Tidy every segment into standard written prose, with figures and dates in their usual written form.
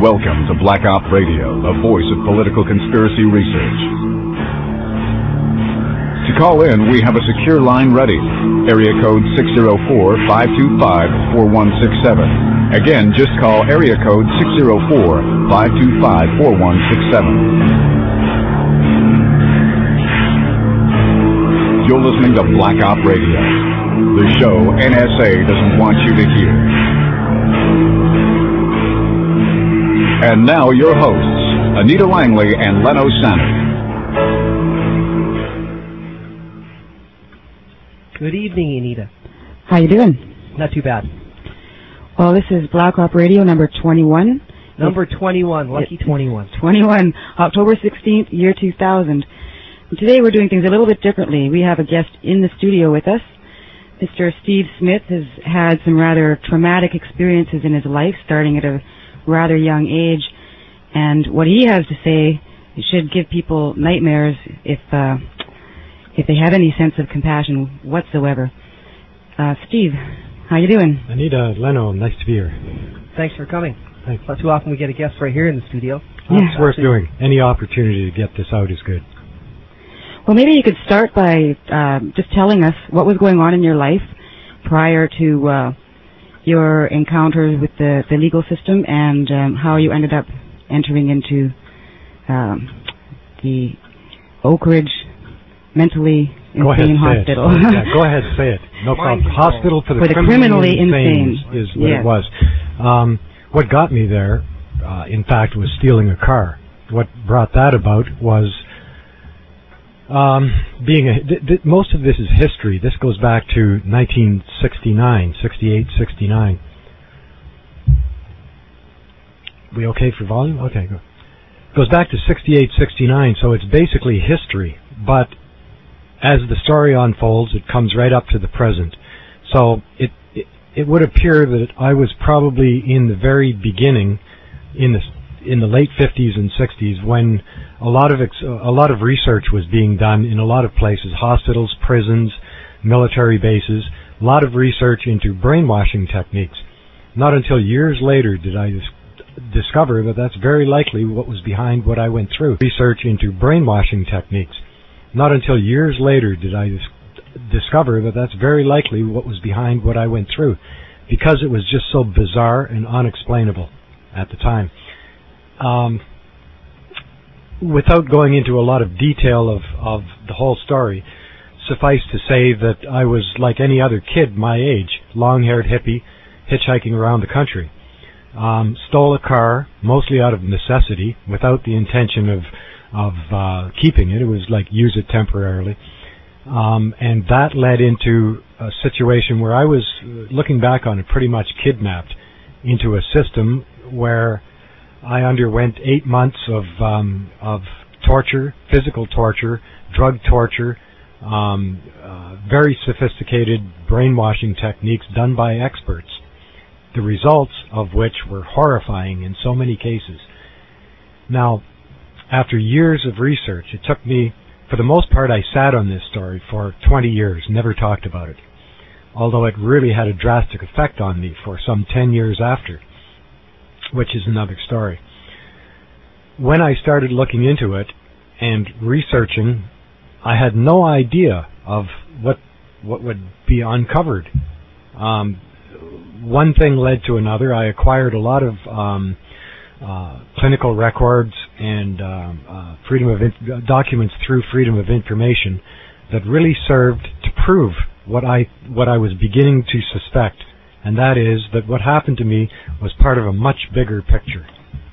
Welcome to Black Op Radio, the voice of political conspiracy research. To call in, we have a secure line ready. Area code 604-525-4167. Again, just call area code 604-525-4167. You're listening to Black Op Radio, the show NSA doesn't want you to hear. And now your hosts, Anita Langley and Leno Sanner. Good evening, Anita. How you doing? Not too bad. Well, this is Black Op Radio number 21. Number 21, lucky 21. 21, October 16th, year 2000. And today we're doing things a little bit differently. We have a guest in the studio with us. Mr. Steve Smith has had some rather traumatic experiences in his life, starting at a rather young age, and what he has to say should give people nightmares if they have any sense of compassion whatsoever. Steve, how you doing? Anita, Leno, nice to be here. Thanks for coming. Thanks. Not too often we get a guest right here in the studio. It's worth doing. Any opportunity to get this out is good. Well, maybe you could start by just telling us what was going on in your life prior to your encounters with the legal system and how you ended up entering into the Oak Ridge mentally insane hospital. Go ahead, say it. No problem. Hospital for the criminally insane is what it was. What got me there, in fact, was stealing a car. What brought that about was most of this is history. This goes back to 1969, 68, 69. We okay for volume? Okay, good. Goes back to 68, 69, so it's basically history. But as the story unfolds, it comes right up to the present. So it would appear that I was probably in the very beginning, in the late 50s and 60s, when a lot of research was being done in a lot of places, hospitals, prisons, military bases, a lot of research into brainwashing techniques. Not until years later did I discover that that's very likely what was behind what I went through. Research into brainwashing techniques. Not until years later did I discover that that's very likely what was behind what I went through, because it was just so bizarre and unexplainable at the time. Without going into a lot of detail of the whole story, suffice to say that I was like any other kid my age, long-haired hippie, hitchhiking around the country. Stole a car, mostly out of necessity, without the intention of keeping it. It was like use it temporarily. And that led into a situation where I was, looking back on it, pretty much kidnapped into a system where I underwent 8 months of torture, physical torture, drug torture, very sophisticated brainwashing techniques done by experts, the results of which were horrifying in so many cases. Now, after years of research, it took me, for the most part, I sat on this story for 20 years, never talked about it, although it really had a drastic effect on me for some 10 years after, which is another story. When I started looking into it and researching, I had no idea of what would be uncovered. One thing led to another. I acquired a lot of clinical records and documents through Freedom of Information that really served to prove what I was beginning to suspect, and that is that what happened to me was part of a much bigger picture.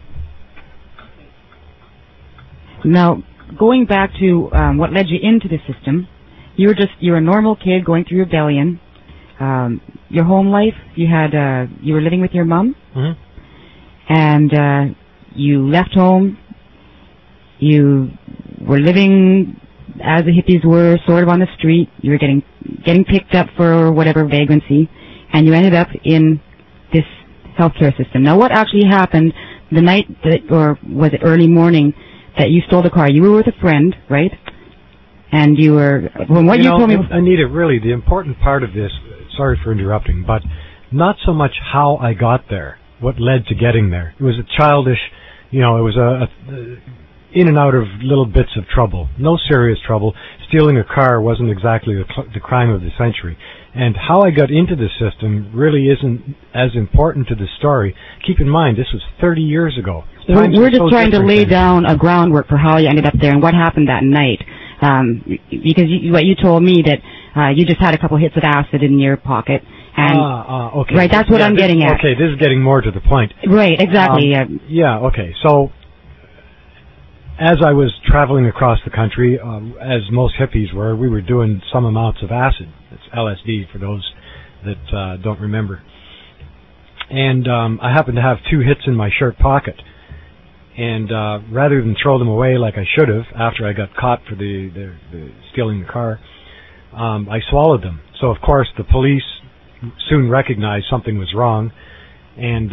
Now, going back to what led you into the system, you're a normal kid going through rebellion. Your home life, you were living with your mom, mm-hmm. and you left home. You were living as the hippies were, sort of on the street. You were getting picked up for whatever vagrancy, and you ended up in this healthcare system. Now, what actually happened the night or was it early morning that you stole the car? You were with a friend, right? And you were, from what you told me... Anita, really, the important part of this, sorry for interrupting, but not so much how I got there. what led to getting there. It was a childish, it was in and out of little bits of trouble. No serious trouble. Stealing a car wasn't exactly the crime of the century. And how I got into the system really isn't as important to the story. Keep in mind, this was 30 years ago. We're just trying to lay down a groundwork for how you ended up there and what happened that night. Because what you told me that you just had a couple hits of acid in your pocket. And okay. Right, that's what I'm getting at. Okay, this is getting more to the point. Right, exactly. Okay. So, as I was traveling across the country, as most hippies were, we were doing some amounts of acid. It's LSD for those that don't remember. And I happened to have 2 hits in my shirt pocket. And rather than throw them away like I should have after I got caught for the stealing the car, I swallowed them. So, of course, the police soon recognized something was wrong. And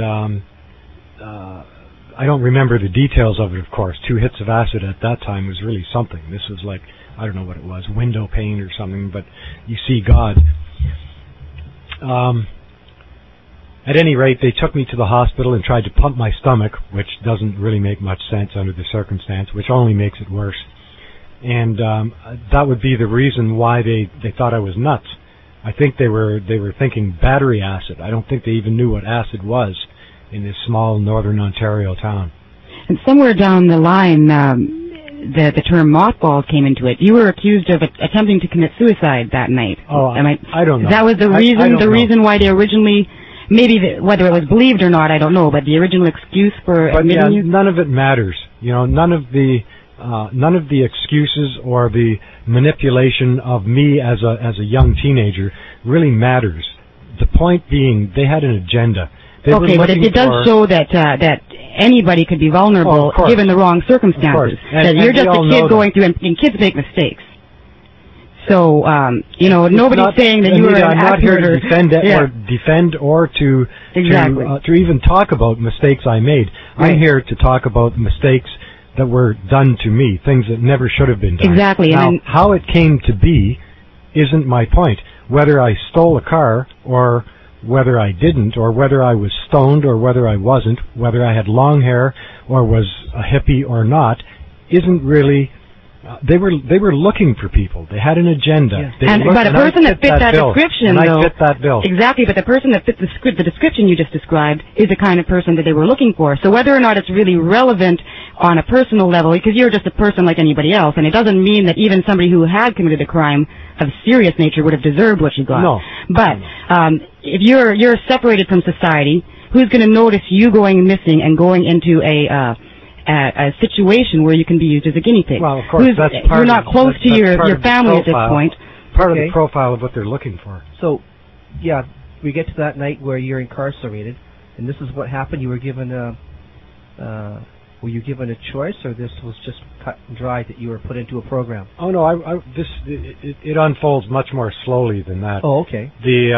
I don't remember the details of it, of course. 2 hits of acid at that time was really something. This was like, I don't know what it was, window pane or something, but you see God. At any rate, they took me to the hospital and tried to pump my stomach, which doesn't really make much sense under the circumstance, which only makes it worse. And that would be the reason why they thought I was nuts. I think they were thinking battery acid. I don't think they even knew what acid was in this small northern Ontario town. And somewhere down the line, the term mothball came into it. You were accused of attempting to commit suicide that night. Oh, I don't know. That was the reason. The reason why they originally, whether it was believed or not, I don't know. But the original excuse for admitting you. None of it matters. None of the excuses or the manipulation of me as a young teenager really matters. The point being, they had an agenda. Okay, but it does show that anybody could be vulnerable given the wrong circumstances. That you're just a kid going through, and kids make mistakes. So, nobody's saying that you were an I'm not here to defend or to even talk about mistakes I made. Right. I'm here to talk about mistakes that were done to me, things that never should have been done. Exactly. Now, how it came to be isn't my point. Whether I stole a car or whether I didn't, or whether I was stoned or whether I wasn't, whether I had long hair or was a hippie or not, isn't really. They were looking for people. They had an agenda. Yeah. But a person that fit that description, though, I fit that bill. Exactly. But the person that fit the description you just described is the kind of person that they were looking for. So whether or not it's really relevant on a personal level, because you're just a person like anybody else, and it doesn't mean that even somebody who had committed a crime of serious nature would have deserved what you got. No. But if you're separated from society, who's going to notice you going missing and going into a situation where you can be used as a guinea pig? Well, of course, you're not close to your family at this point. Part of the profile of what they're looking for. So, we get to that night where you're incarcerated, and this is what happened. You were given were you given a choice, or this was just cut and dry that you were put into a program? Oh no, it unfolds much more slowly than that. Oh, okay.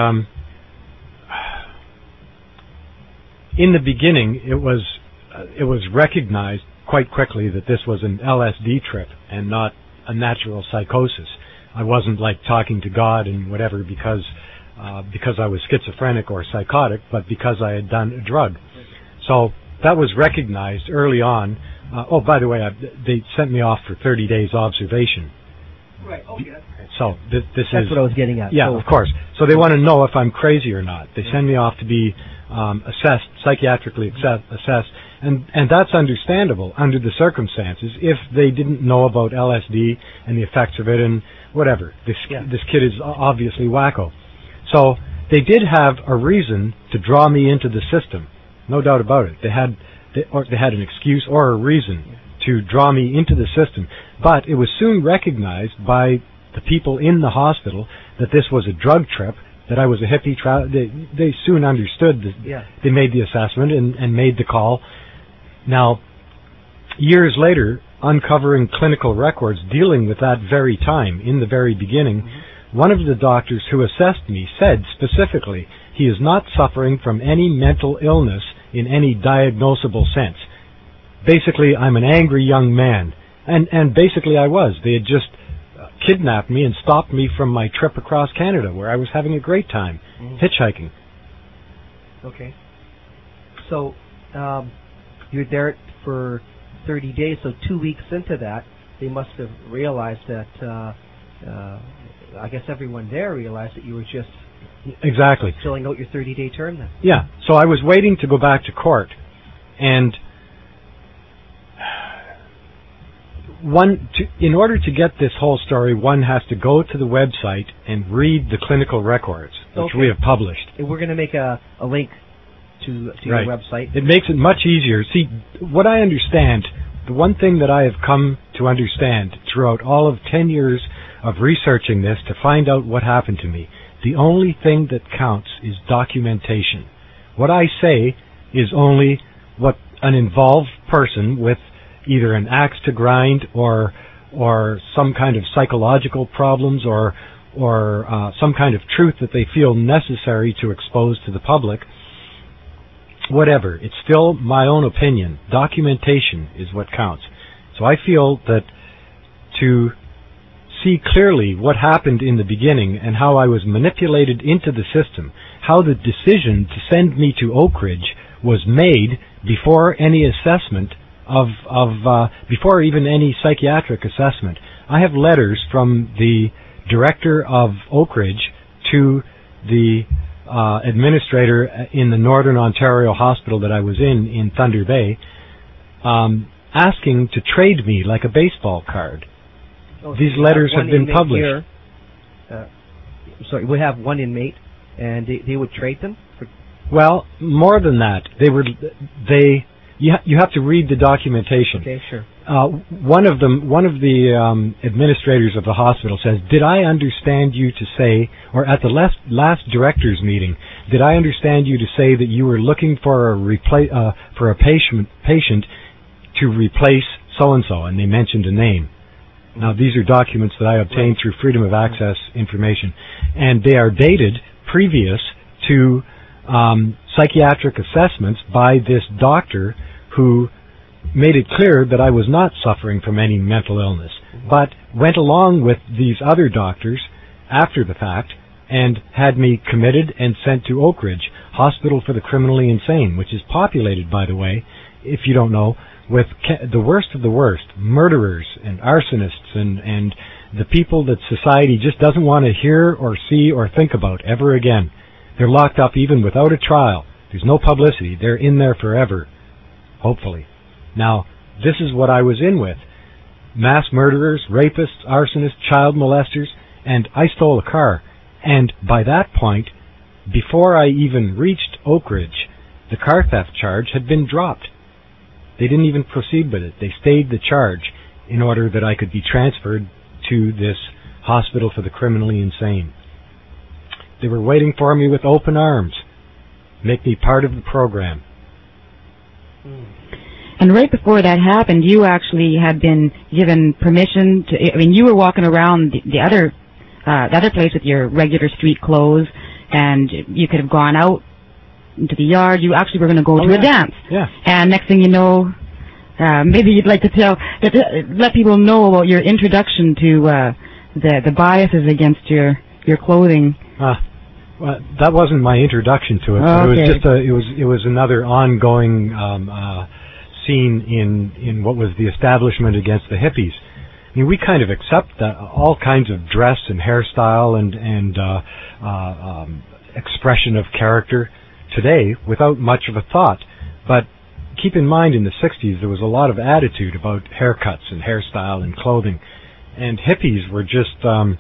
In the beginning, it was recognized quite quickly that this was an LSD trip and not a natural psychosis. I wasn't like talking to God and whatever because I was schizophrenic or psychotic, but because I had done a drug. So that was recognized early on. By the way, they sent me off for 30 days observation. Right. Okay. So that's what I was getting at. Yeah, of course. So they want to know if I'm crazy or not. They send me off to be assessed, psychiatrically assessed, and that's understandable under the circumstances. If they didn't know about LSD and the effects of it and whatever, this kid is obviously wacko. So they did have a reason to draw me into the system, no doubt about it. They had an excuse or a reason to draw me into the system, but it was soon recognized by the people in the hospital that this was a drug trip, that I was a hippie. They soon understood that. They made the assessment and made the call. Now, years later, uncovering clinical records dealing with that very time, in the very beginning, one of the doctors who assessed me said specifically, he is not suffering from any mental illness in any diagnosable sense. Basically, I'm an angry young man. And basically I was. They had just kidnapped me and stopped me from my trip across Canada, where I was having a great time hitchhiking. Okay. So you're there for 30 days, so 2 weeks into that, they must have realized that, I guess everyone there realized that you were just exactly filling out your 30-day term then. Yeah, so I was waiting to go back to court, and in order to get this whole story, one has to go to the website and read the clinical records, which we have published. And we're going to make a link to your website. It makes it much easier. See, what I understand, the one thing that I have come to understand throughout all of 10 years of researching this to find out what happened to me, the only thing that counts is documentation. What I say is only what an involved person with either an axe to grind or some kind of psychological problems or some kind of truth that they feel necessary to expose to the public. Whatever. It's still my own opinion. Documentation is what counts. So I feel that to see clearly what happened in the beginning and how I was manipulated into the system, how the decision to send me to Oak Ridge was made before any assessment before even any psychiatric assessment. I have letters from the director of Oak Ridge to the administrator in the Northern Ontario hospital that I was in Thunder Bay, asking to trade me like a baseball card. These letters have been published. Sorry, we have one inmate, and they would trade them? Well, more than that. You have to read the documentation. Okay, sure. One of the administrators of the hospital says, "Did I understand you to say, or at the last directors meeting, did I understand you to say that you were looking for a patient to replace so and so?" And they mentioned a name. Now, these are documents that I obtained through Freedom of Access information, and they are dated previous to psychiatric assessments by this doctor who made it clear that I was not suffering from any mental illness, but went along with these other doctors after the fact and had me committed and sent to Oak Ridge, Hospital for the Criminally Insane, which is populated, by the way, if you don't know, with the worst of the worst, murderers and arsonists and the people that society just doesn't want to hear or see or think about ever again. They're locked up even without a trial. There's no publicity. They're in there forever, hopefully. Now, this is what I was in with. Mass murderers, rapists, arsonists, child molesters, and I stole a car. And by that point, before I even reached Oak Ridge, the car theft charge had been dropped. They didn't even proceed with it. They stayed the charge in order that I could be transferred to this Hospital for the Criminally Insane. They were waiting for me with open arms, make me part of the program. And right before that happened, you actually had been given permission to, I mean, you were walking around the other place with your regular street clothes, and you could have gone out into the yard. You actually were going to go to a dance. Yeah. And next thing you know, maybe you'd like to let people know about your introduction to the biases against your clothing. Well, that wasn't my introduction to it. Oh, okay. It was another ongoing scene in what was the establishment against the hippies. I mean, we kind of accept all kinds of dress and hairstyle and expression of character today without much of a thought. But keep in mind, in the 60s, there was a lot of attitude about haircuts and hairstyle and clothing. And hippies were just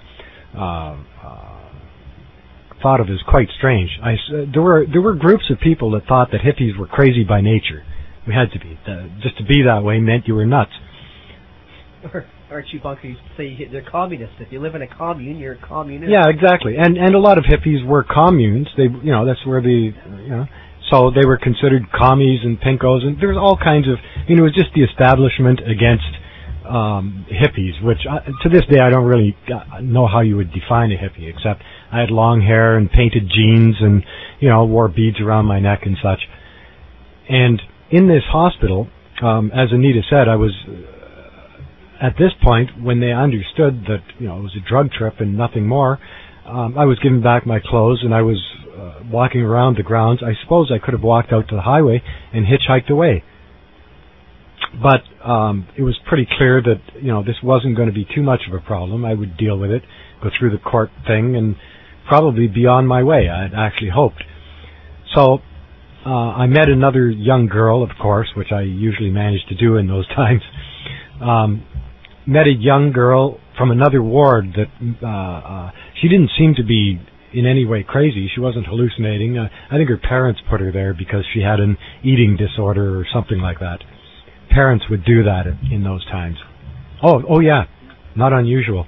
thought of as quite strange. There were groups of people that thought that hippies were crazy by nature. We had to be. Just to be that way meant you were nuts. Or Archie Bunker used to say they're communists. If you live in a commune, you're a communist. Yeah, exactly. And a lot of hippies were communes. That's where so they were considered commies and pinkos, and there was all kinds of, it was just the establishment against hippies, which to this day I don't really know how you would define a hippie, except I had long hair and painted jeans and, wore beads around my neck and such. And in this hospital, as Anita said, I was, at this point, when they understood that, it was a drug trip and nothing more, I was given back my clothes and I was walking around the grounds, I suppose I could have walked out to the highway and hitchhiked away. But it was pretty clear that, this wasn't going to be too much of a problem. I would deal with it, go through the court thing, and probably be on my way, I had actually hoped. So I met another young girl, of course, which I usually manage to do in those times. Met a young girl from another ward that she didn't seem to be in any way crazy. She wasn't hallucinating. I think her parents put her there because she had an eating disorder or something like that. Parents would do that in those times. Oh yeah, not unusual.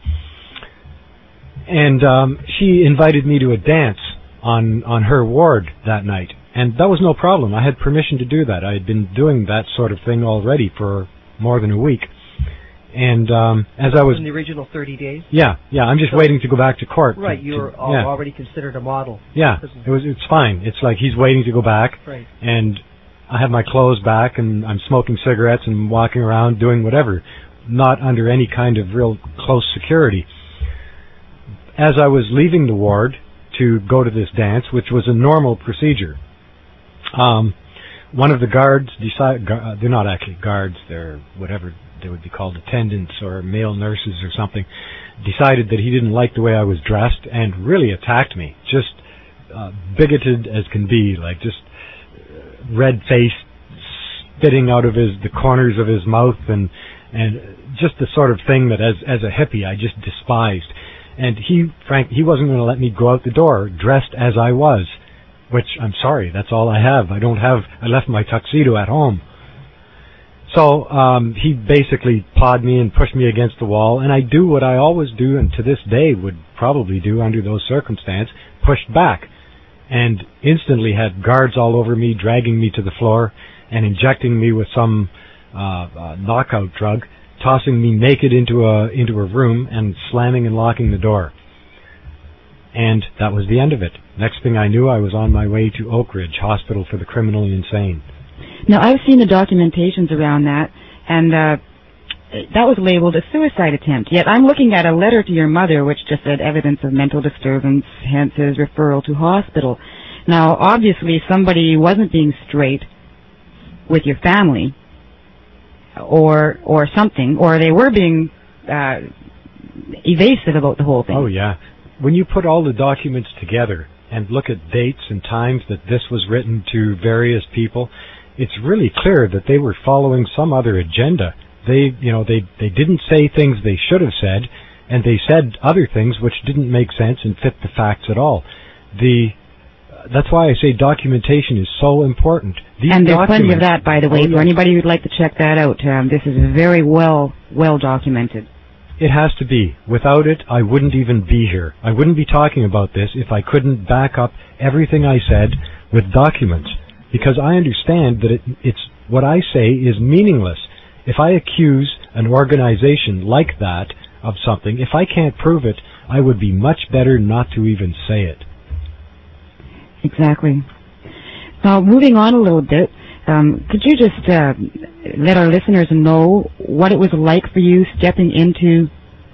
And she invited me to a dance on her ward that night, and that was no problem. I had permission to do that. I had been doing that sort of thing already for more than a week. And as I was in the original 30 days. Yeah. I'm just waiting to go back to court. Right, you're already considered a model. Yeah, it's fine. It's like he's waiting to go back, right. And I have my clothes back, and I'm smoking cigarettes and walking around doing whatever, not under any kind of real close security. As I was leaving the ward to go to this dance, which was a normal procedure, one of the guards decided, they're not actually guards, they're whatever they would be called, attendants or male nurses or something, decided that he didn't like the way I was dressed and really attacked me, just bigoted as can be, like just red-faced, spitting out of the corners of his mouth, and just the sort of thing that as a hippie I just despised. And he wasn't going to let me go out the door dressed as I was, which I'm sorry, that's all I have. I left my tuxedo at home. So he basically pawed me and pushed me against the wall, and I do what I always do, and to this day would probably do under those circumstances, pushed back, and instantly had guards all over me, dragging me to the floor and injecting me with some knockout drug, tossing me naked into a room and slamming and locking the door. And that was the end of it. Next thing I knew, I was on my way to Oak Ridge Hospital for the Criminally Insane. Now, I've seen the documentations around that, and that was labeled a suicide attempt. Yet I'm looking at a letter to your mother which just said evidence of mental disturbance, hence his referral to hospital. Now, obviously, somebody wasn't being straight with your family, or something, or they were being evasive about the whole thing. Oh, yeah. When you put all the documents together and look at dates and times that this was written to various people, it's really clear that they were following some other agenda. They didn't say things they should have said, and they said other things which didn't make sense and fit the facts at all. That's why I say documentation is so important. And there's plenty of that, by the way, for anybody who'd like to check that out. This is very well documented. It has to be. Without it, I wouldn't even be here. I wouldn't be talking about this if I couldn't back up everything I said with documents. Because I understand that it's what I say is meaningless. If I accuse an organization like that of something, if I can't prove it, I would be much better not to even say it. Exactly. Now, moving on a little bit, could you just let our listeners know what it was like for you stepping into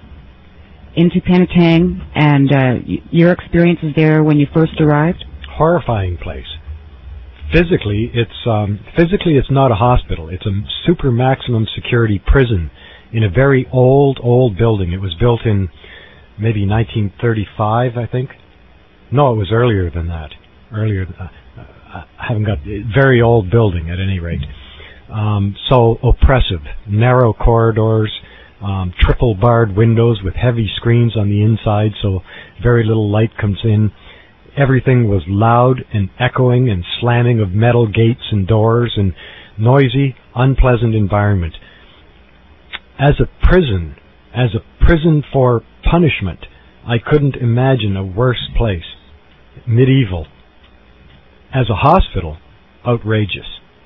Penetang and your experiences there when you first arrived? Horrifying place. Physically, it's not a hospital. It's a super maximum security prison in a very old building. It was built in maybe 1935, I think. No, it was earlier than that. I haven't got very old building at any rate. So oppressive, narrow corridors, triple barred windows with heavy screens on the inside, so very little light comes in. Everything was loud and echoing and slamming of metal gates and doors and noisy, unpleasant environment. As a prison for punishment, I couldn't imagine a worse place. Medieval. As a hospital, outrageous.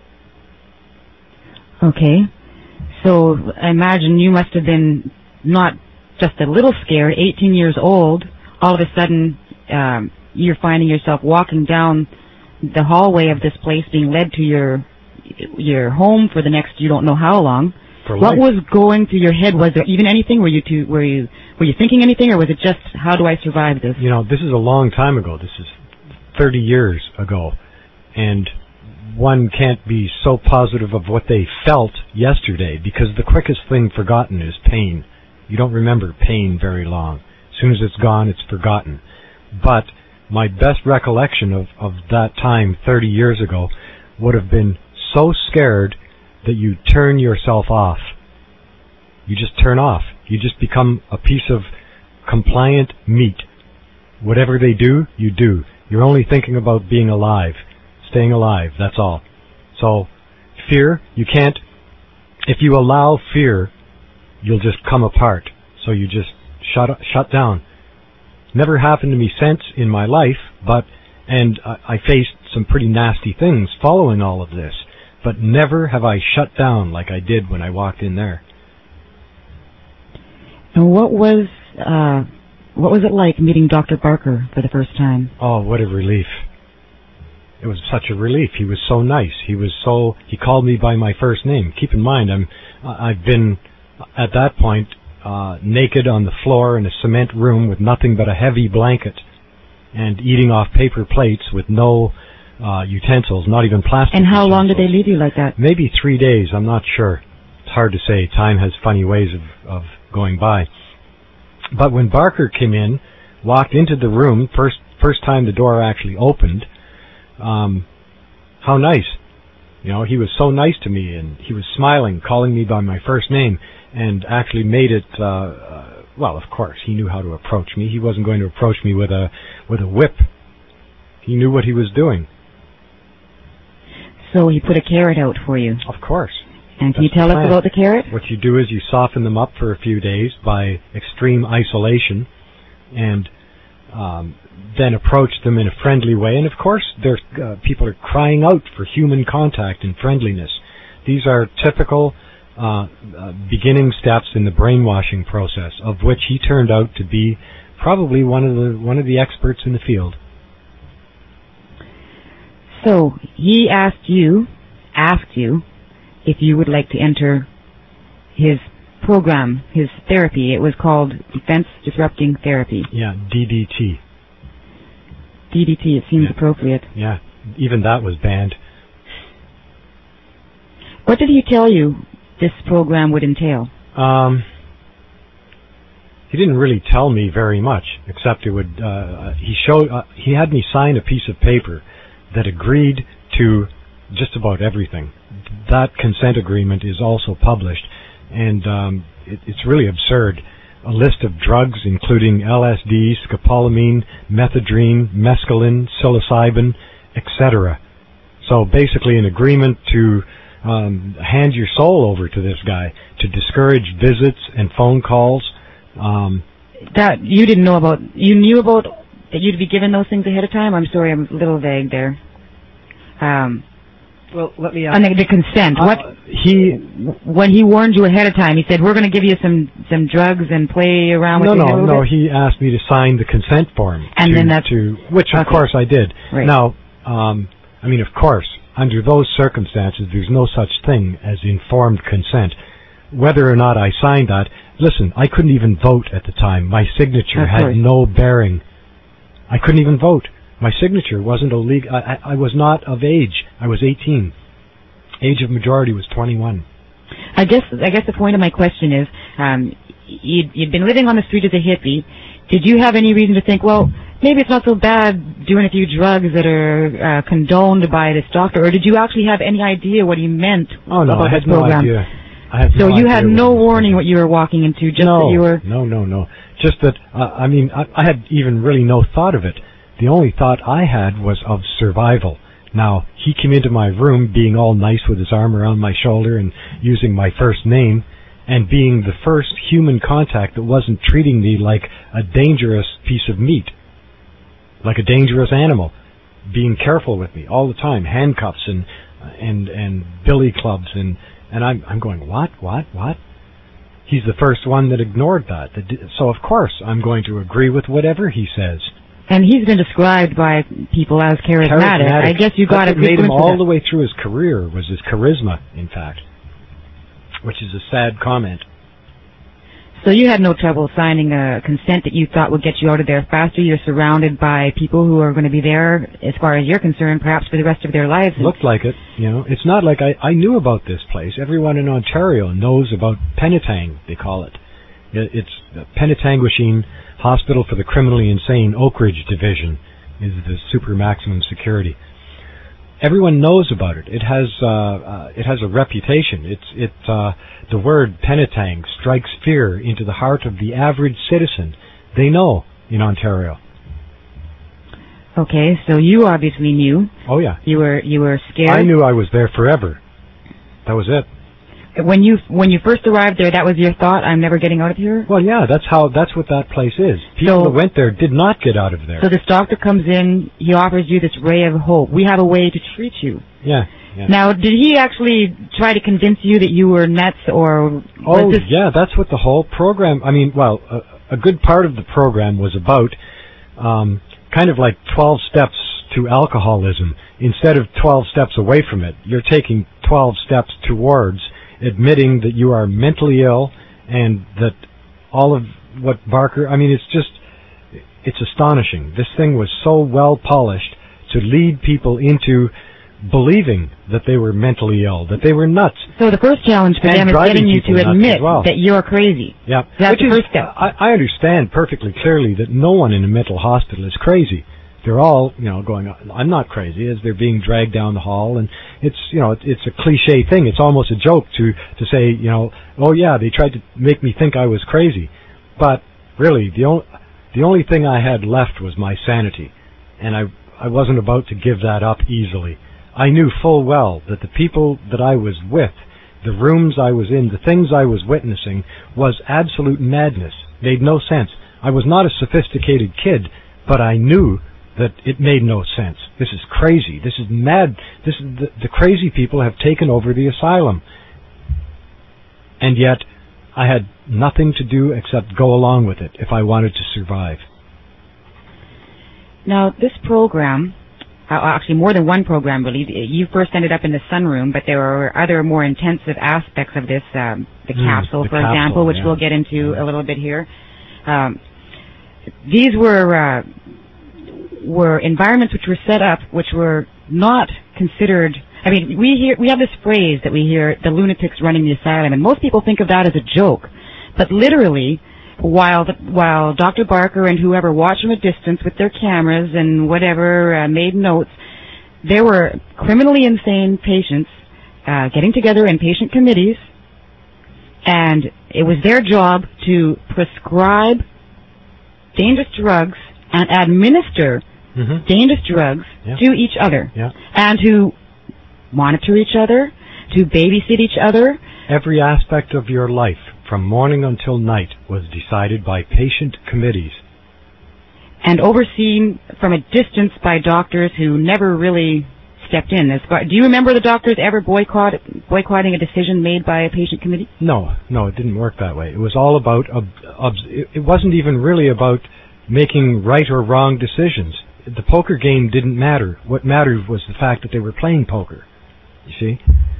Okay. So I imagine you must have been not just a little scared, 18 years old, all of a sudden you're finding yourself walking down the hallway of this place, being led to your home for the next you don't know how long. What was going through your head? Was there even anything? Were you thinking anything, or was it just, how do I survive this? This is a long time ago. This is 30 years ago, and one can't be so positive of what they felt yesterday, because the quickest thing forgotten is pain. You don't remember pain very long. As soon as it's gone, it's forgotten. But my best recollection of that time 30 years ago would have been so scared that you turn yourself off. You just turn off. You just become a piece of compliant meat. Whatever they do, you do. You're only thinking about being alive, staying alive, that's all. So, fear, you can't, if you allow fear, you'll just come apart. So you just shut down. Never happened to me since in my life, and I faced some pretty nasty things following all of this, but never have I shut down like I did when I walked in there. And what was it like meeting Dr. Barker for the first time? Oh, what a relief. It was such a relief. He was so nice. He called me by my first name. Keep in mind, I've been, at that point, naked on the floor in a cement room with nothing but a heavy blanket and eating off paper plates with no utensils, not even plastic And how utensils. long did they leave you like that? Maybe 3 days, I'm not sure. It's hard to say. Time has funny ways of going by. But when Barker came in, walked into the room, first time the door actually opened, how nice. You know, he was so nice to me, and he was smiling, calling me by my first name, and actually made it, well, of course, he knew how to approach me. He wasn't going to approach me with a whip. He knew what he was doing. So he put a carrot out for you? Of course. And can you tell us about the carrot? What you do is you soften them up for a few days by extreme isolation, and then approach them in a friendly way. And of course, people are crying out for human contact and friendliness. These are typical beginning steps in the brainwashing process, of which he turned out to be probably one of the experts in the field. So he asked you if you would like to enter his program, his therapy. It was called Defense Disrupting Therapy. Yeah, DDT. DDT, it seems appropriate. Yeah, even that was banned. What did he tell you this program would entail? He didn't really tell me very much, except it would. He had me sign a piece of paper that agreed to just about everything. That consent agreement is also published, and it's really absurd. A list of drugs including LSD, scopolamine, methadone, mescaline, psilocybin, etc. So basically an agreement to hand your soul over to this guy, to discourage visits and phone calls. That you didn't know about. You knew about that you'd be given those things ahead of time? I'm sorry, I'm a little vague there. Well, let me ask. On the consent, when he warned you ahead of time, he said, we're going to give you some drugs and play around with you a little bit? No, he asked me to sign the consent form. And then which of course I did. Right. Now, I mean, of course, under those circumstances, there's no such thing as informed consent. Whether or not I signed that, listen, I couldn't even vote at the time. My signature had no bearing. I couldn't even vote. My signature wasn't illegal. I was not of age. I was 18. Age of majority was 21. I guess the point of my question is, you'd been living on the street as a hippie. Did you have any reason to think, well, maybe it's not so bad doing a few drugs that are condoned by this doctor, or did you actually have any idea what he meant about this program? Idea. I had so no you idea had no warning what you were walking into, just that you were... No. Just that, I had even really no thought of it. The only thought I had was of survival. Now, he came into my room being all nice with his arm around my shoulder and using my first name, and being the first human contact that wasn't treating me like a dangerous piece of meat, like a dangerous animal, being careful with me all the time, handcuffs and billy clubs, and I'm going, what? He's the first one that ignored that. So of course I'm going to agree with whatever he says. And he's been described by people as charismatic. I guess you got it. Made him all the way through his career was his charisma, in fact, which is a sad comment. So you had no trouble signing a consent that you thought would get you out of there faster. You're surrounded by people who are going to be there, as far as you're concerned, perhaps for the rest of their lives. Looked like it, you know. It's not like I knew about this place. Everyone in Ontario knows about Penetang, they call it. It's Penetanguishene Hospital for the Criminally Insane, Oak Ridge Division, is the super maximum security. Everyone knows about it. It has a reputation. The word Penetang strikes fear into the heart of the average citizen. They know in Ontario. Okay, so you obviously knew. Oh yeah. You were scared. I knew I was there forever. That was it. When you first arrived there, that was your thought, I'm never getting out of here? Well, yeah, that's what that place is. People that went there did not get out of there. So this doctor comes in, he offers you this ray of hope. We have a way to treat you. Yeah. Yeah. Now, did he actually try to convince you that you were nuts, or was this... yeah, that's what the whole program, I mean, well, a good part of the program was about kind of like 12 steps to alcoholism. Instead of 12 steps away from it, you're taking 12 steps towards admitting that you are mentally ill, and that all of what Barker, I mean, it's astonishing. This thing was so well polished to lead people into believing that they were mentally ill, that they were nuts. So the first challenge for them is getting you to admit that you're crazy. Yeah. That's the first step. I understand perfectly clearly that no one in a mental hospital is crazy. They're all, going, I'm not crazy, as they're being dragged down the hall, and it's a cliche thing. It's almost a joke to say, oh yeah, they tried to make me think I was crazy. But really, the only thing I had left was my sanity, and I wasn't about to give that up easily. I knew full well that the people that I was with, the rooms I was in, the things I was witnessing, was absolute madness. Made no sense. I was not a sophisticated kid, but I knew that it made no sense. This is crazy. This is mad. This is the crazy people have taken over the asylum. And yet, I had nothing to do except go along with it if I wanted to survive. Now, this program, actually more than one program really, you first ended up in the sunroom, but there were other more intensive aspects of this, the capsule, for example, which we'll get into a little bit here. These were environments which were set up, which were not considered. I mean, we have this phrase that we hear, the lunatics running the asylum, and most people think of that as a joke. But literally, while Dr. Barker and whoever watched from a distance with their cameras and whatever made notes, there were criminally insane patients getting together in patient committees, and it was their job to prescribe dangerous drugs and administer dangerous drugs to each other, and to monitor each other, to babysit each other. Every aspect of your life, from morning until night, was decided by patient committees. And overseen from a distance by doctors who never really stepped in. Do you remember the doctors ever boycotting a decision made by a patient committee? No, it didn't work that way. It was all about, it wasn't even really about making right or wrong decisions. The poker game didn't matter. What mattered was the fact that they were playing poker. You see?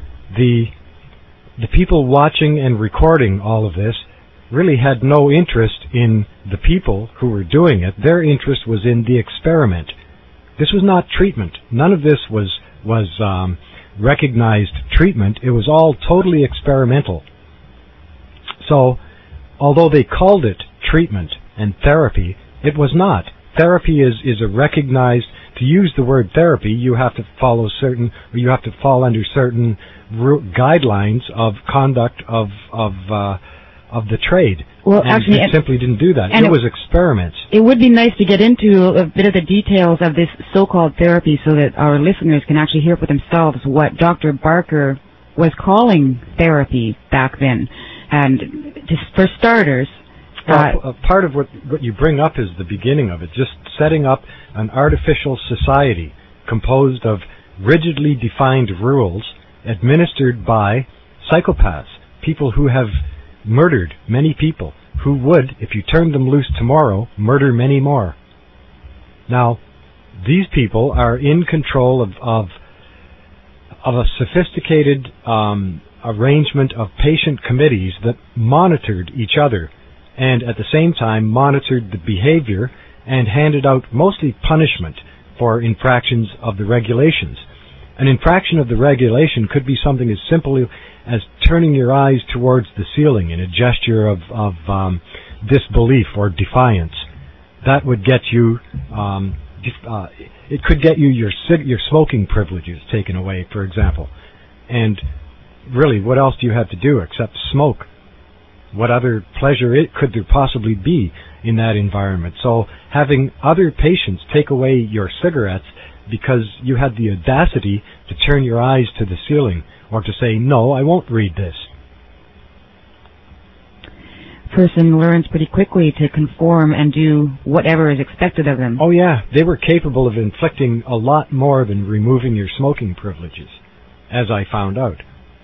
The people watching and recording all of this really had no interest in the people who were doing it. Their interest was in the experiment. This was not treatment. None of this was recognized treatment. It was all totally experimental. So, although they called it treatment and therapy, it was not. Therapy is a recognized, to use the word therapy, you have to follow certain, or you have to fall under certain guidelines of conduct of the trade. Well, and actually, it simply didn't do that. And it was experiments. It would be nice to get into a bit of the details of this so-called therapy so that our listeners can actually hear for themselves what Dr. Barker was calling therapy back then. And just for starters, part of what you bring up is the beginning of it, just setting up an artificial society composed of rigidly defined rules administered by psychopaths, people who have murdered many people, who would, if you turned them loose tomorrow, murder many more. Now, these people are in control of a sophisticated arrangement of patient committees that monitored each other. and at the same time monitored the behavior and handed out mostly punishment for infractions of the regulations. An infraction of the regulation could be something as simple as turning your eyes towards the ceiling in a gesture of disbelief or defiance. That would get you, it could get you your smoking privileges taken away, for example. And really, what else do you have to do except smoke? What other pleasure could there possibly be in that environment? So having other patients take away your cigarettes because you had the audacity to turn your eyes to the ceiling or to say, no, I won't read this. Person learns pretty quickly to conform and do whatever is expected of them. Oh yeah, they were capable of inflicting a lot more than removing your smoking privileges, as I found out.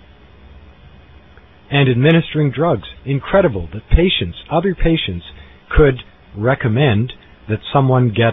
And administering drugs. Incredible that other patients could recommend that someone get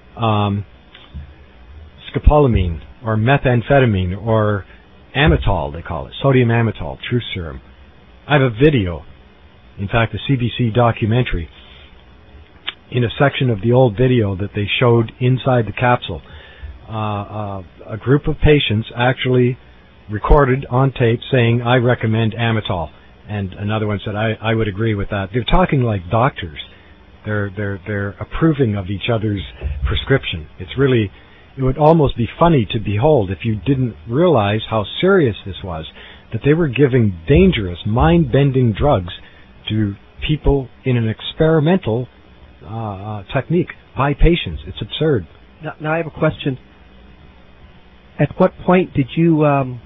scopolamine or methamphetamine or amytal, they call it, sodium amytal, truth serum. I have a video, in fact a CBC documentary, in a section of the old video that they showed inside the capsule. A group of patients actually recorded on tape saying, I recommend amytal. And another one said, I would agree with that. They're talking like doctors. They're approving of each other's prescription. It would almost be funny to behold if you didn't realize how serious this was, that they were giving dangerous, mind-bending drugs to people in an experimental technique by patients. It's absurd. Now I have a question. At what point did you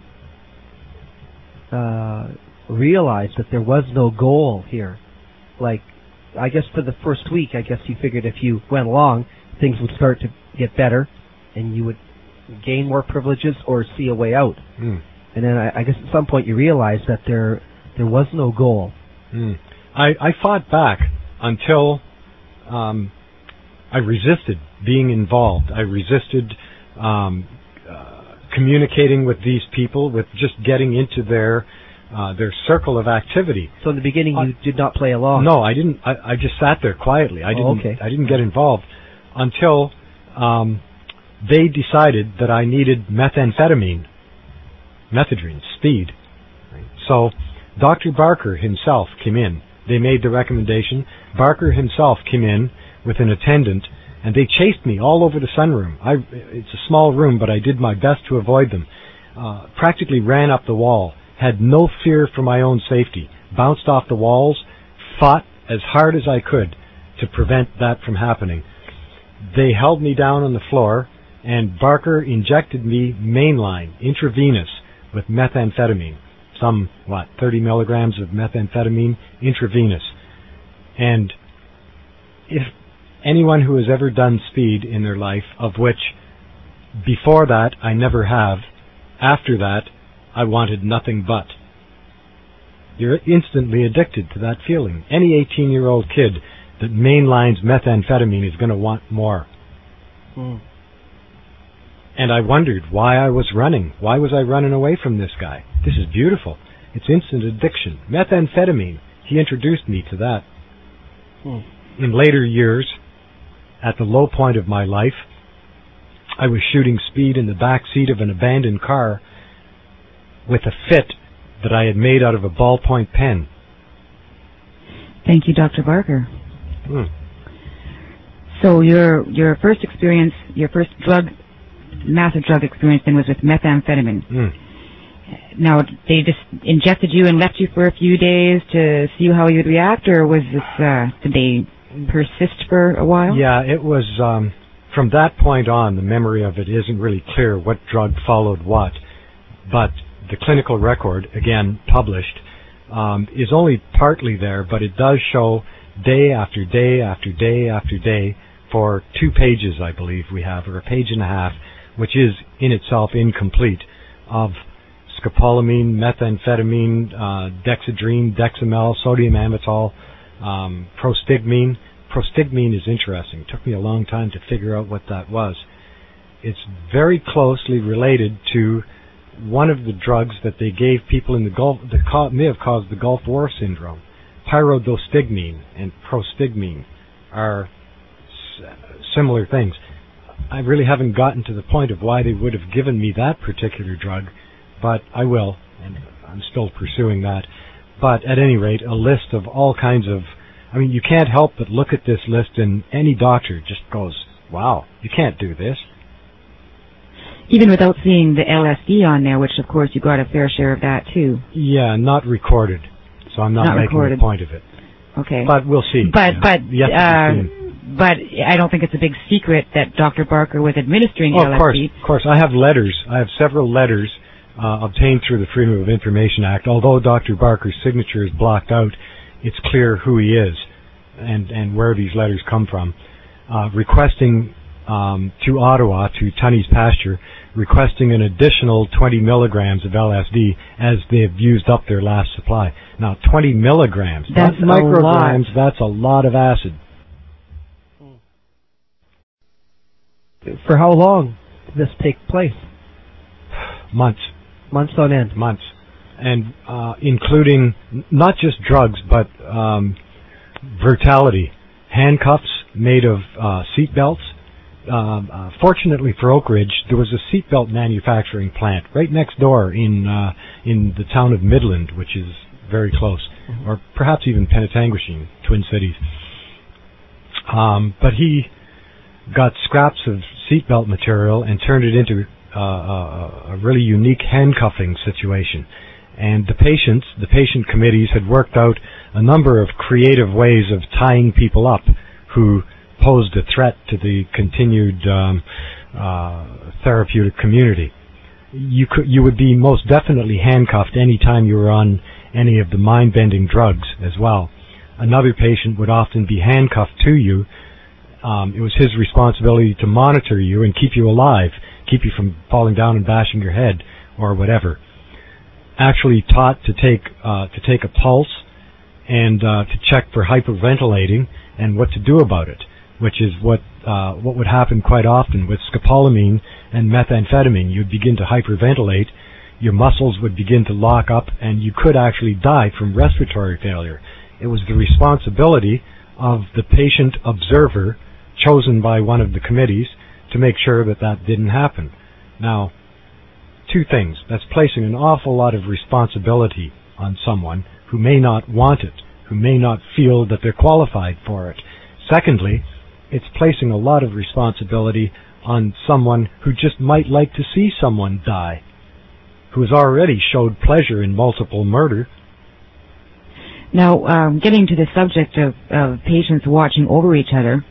realize that there was no goal here? Like, I guess for the first week, I guess you figured if you went along, things would start to get better, and you would gain more privileges or see a way out. And then I guess at some point you realized that there was no goal. I fought back until I resisted being involved. I resisted communicating with these people, with just getting into their circle of activity. So in the beginning you did not play along? No, I didn't. I just sat there quietly. I didn't get involved until they decided that I needed methadone, speed. So Dr. Barker himself came in. They made the recommendation. Barker himself came in with an attendant, and they chased me all over the sunroom. It's a small room, but I did my best to avoid them. Practically ran up the wall. Had no fear for my own safety. Bounced off the walls. Fought as hard as I could to prevent that from happening. They held me down on the floor, and Barker injected me mainline, intravenous, with methamphetamine. 30 milligrams of methamphetamine intravenous. And if anyone who has ever done speed in their life, of which before that I never have, after that I wanted nothing but. You're instantly addicted to that feeling. Any 18-year-old kid that mainlines methamphetamine is going to want more. And I wondered why I was running. Why was I running away from this guy? This is beautiful. It's instant addiction. Methamphetamine. He introduced me to that. In later years, at the low point of my life, I was shooting speed in the back seat of an abandoned car with a fit that I had made out of a ballpoint pen. Thank you, Dr. Barker. So your first experience, your first massive drug experience then was with methamphetamine. Now, they just injected you and left you for a few days to see how you would react, or was this, did they persist for a while? Yeah, it was, from that point on, the memory of it isn't really clear what drug followed what, but the clinical record, again, published, is only partly there, but it does show day after day after day after day for 2 pages, I believe we have, or a page and a half, which is in itself incomplete, of scopolamine, methamphetamine, dexedrine, Dexamel, sodium amytal, prostigmine. Prostigmine is interesting. It took me a long time to figure out what that was. It's very closely related to one of the drugs that they gave people in the Gulf that may have caused the Gulf War syndrome, pyridostigmine and prostigmine are similar things. I really haven't gotten to the point of why they would have given me that particular drug, but I will, and I'm still pursuing that. But at any rate, a list of all kinds of, I mean, you can't help but look at this list and any doctor just goes, wow, you can't do this. Even without seeing the LSD on there, which of course you got a fair share of that too. Yeah, not recorded, so I'm not making a point of it. Okay. But we'll see. But I don't think it's a big secret that Dr. Barker was administering LSD. Of course. I have letters. I have several letters obtained through the Freedom of Information Act. Although Dr. Barker's signature is blocked out, it's clear who he is and where these letters come from. Requesting to Ottawa, to Tunney's Pasture, requesting an additional 20 milligrams of LSD as they've used up their last supply. Now, 20 milligrams, that's not micrograms, that's a lot of acid. For how long did this take place? Months. Months on end. Months. And including not just drugs, but brutality. Handcuffs made of seat belts. Fortunately for Oak Ridge, there was a seatbelt manufacturing plant right next door in the town of Midland, which is very close, or perhaps even Penetanguishene, Twin Cities. But he got scraps of seatbelt material and turned it into a really unique handcuffing situation. And the patient committees had worked out a number of creative ways of tying people up who posed a threat to the continued therapeutic community. You would be most definitely handcuffed any time you were on any of the mind-bending drugs as well. Another patient would often be handcuffed to you. It was his responsibility to monitor you and keep you alive, keep you from falling down and bashing your head or whatever. Actually taught to take a pulse and to check for hyperventilating and what to do about it, which is what would happen quite often with scopolamine and methamphetamine. You'd begin to hyperventilate, your muscles would begin to lock up, and you could actually die from respiratory failure. It was the responsibility of the patient observer chosen by one of the committees to make sure that that didn't happen. Now, two things. That's placing an awful lot of responsibility on someone who may not want it, who may not feel that they're qualified for it. Secondly, it's placing a lot of responsibility on someone who just might like to see someone die, who has already showed pleasure in multiple murder. Now, getting to the subject of patients watching over each other,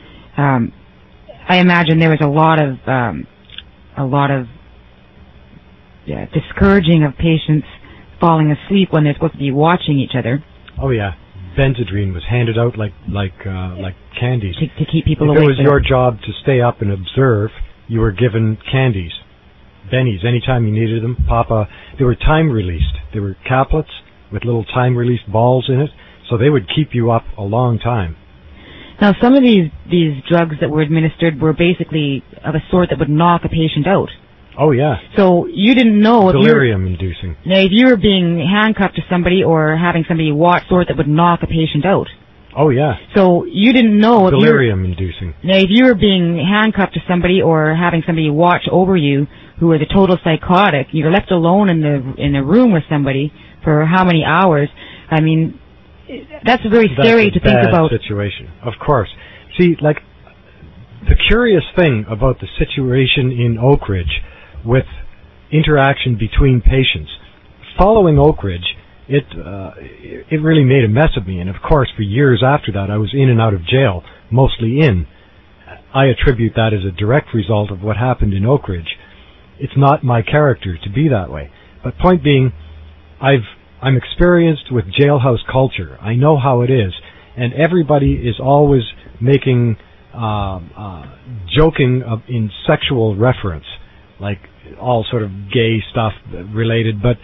I imagine there was a lot of discouraging of patients falling asleep when they're supposed to be watching each other. Oh yeah, Benzedrine was handed out like candies to keep people awake. If it was your job to stay up and observe, you were given candies, bennies, anytime you needed them. They were time released. They were caplets with little time released balls in it, so they would keep you up a long time. Now, some of these drugs that were administered were basically of a sort that would knock a patient out. Oh, yeah. So you didn't know delirium-inducing. Now, if you were being handcuffed to somebody or having somebody watch sort that would knock a patient out. Oh, yeah. So you didn't know... Delirium-inducing. Now, if you were being handcuffed to somebody or having somebody watch over you who was a total psychotic, you're left alone in the room with somebody for how many hours? I mean, that's very scary to think about. That's a bad situation, of course. See, like, the curious thing about the situation in Oak Ridge with interaction between patients, following Oak Ridge, it really made a mess of me. And of course, for years after that, I was in and out of jail, mostly in. I attribute that as a direct result of what happened in Oak Ridge. It's not my character to be that way. But point being, I'm experienced with jailhouse culture. I know how it is. And everybody is always making, joking in sexual reference, like all sort of gay stuff related. But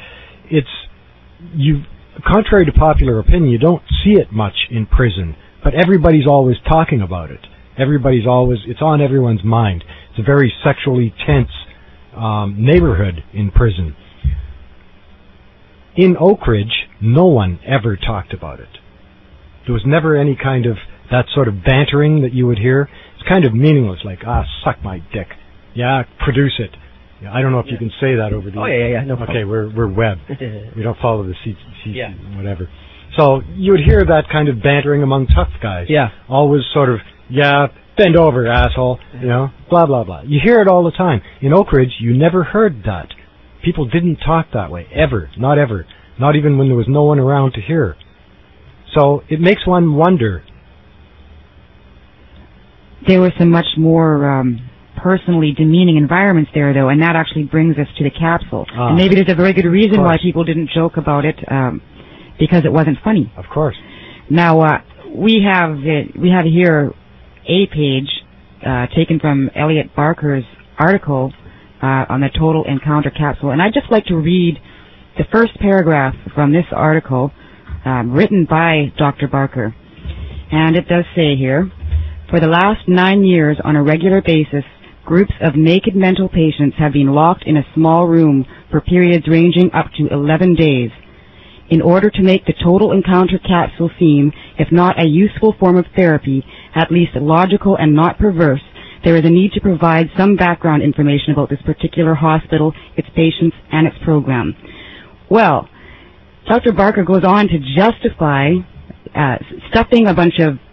contrary to popular opinion, you don't see it much in prison. But everybody's always talking about it. It's on everyone's mind. It's a very sexually tense neighborhood in prison. In Oak Ridge, no one ever talked about it. There was never any kind of that sort of bantering that you would hear. It's kind of meaningless, like, suck my dick. Yeah, produce it. Yeah, I don't know if you can say that over the... Oh, yeah, no problem. Okay, we're web. We don't follow the CC, whatever. So you would hear that kind of bantering among tough guys. Yeah. Always sort of, bend over, asshole, blah, blah, blah. You hear it all the time. In Oak Ridge, you never heard that. People didn't talk that way, ever. Not ever. Not even when there was no one around to hear. So it makes one wonder. There were some much more personally demeaning environments there, though, and that actually brings us to the capsule. And maybe there's a very good reason why people didn't joke about it, because it wasn't funny. Of course. Now, we have here a page taken from Elliot Barker's article on the Total Encounter capsule, and I'd just like to read the first paragraph from this article written by Dr. Barker. And it does say here, for the last 9 years on a regular basis, groups of naked mental patients have been locked in a small room for periods ranging up to 11 days. In order to make the Total Encounter capsule seem, if not a useful form of therapy, at least logical and not perverse, there is a need to provide some background information about this particular hospital, its patients, and its program. Well, Dr. Barker goes on to justify stuffing a bunch of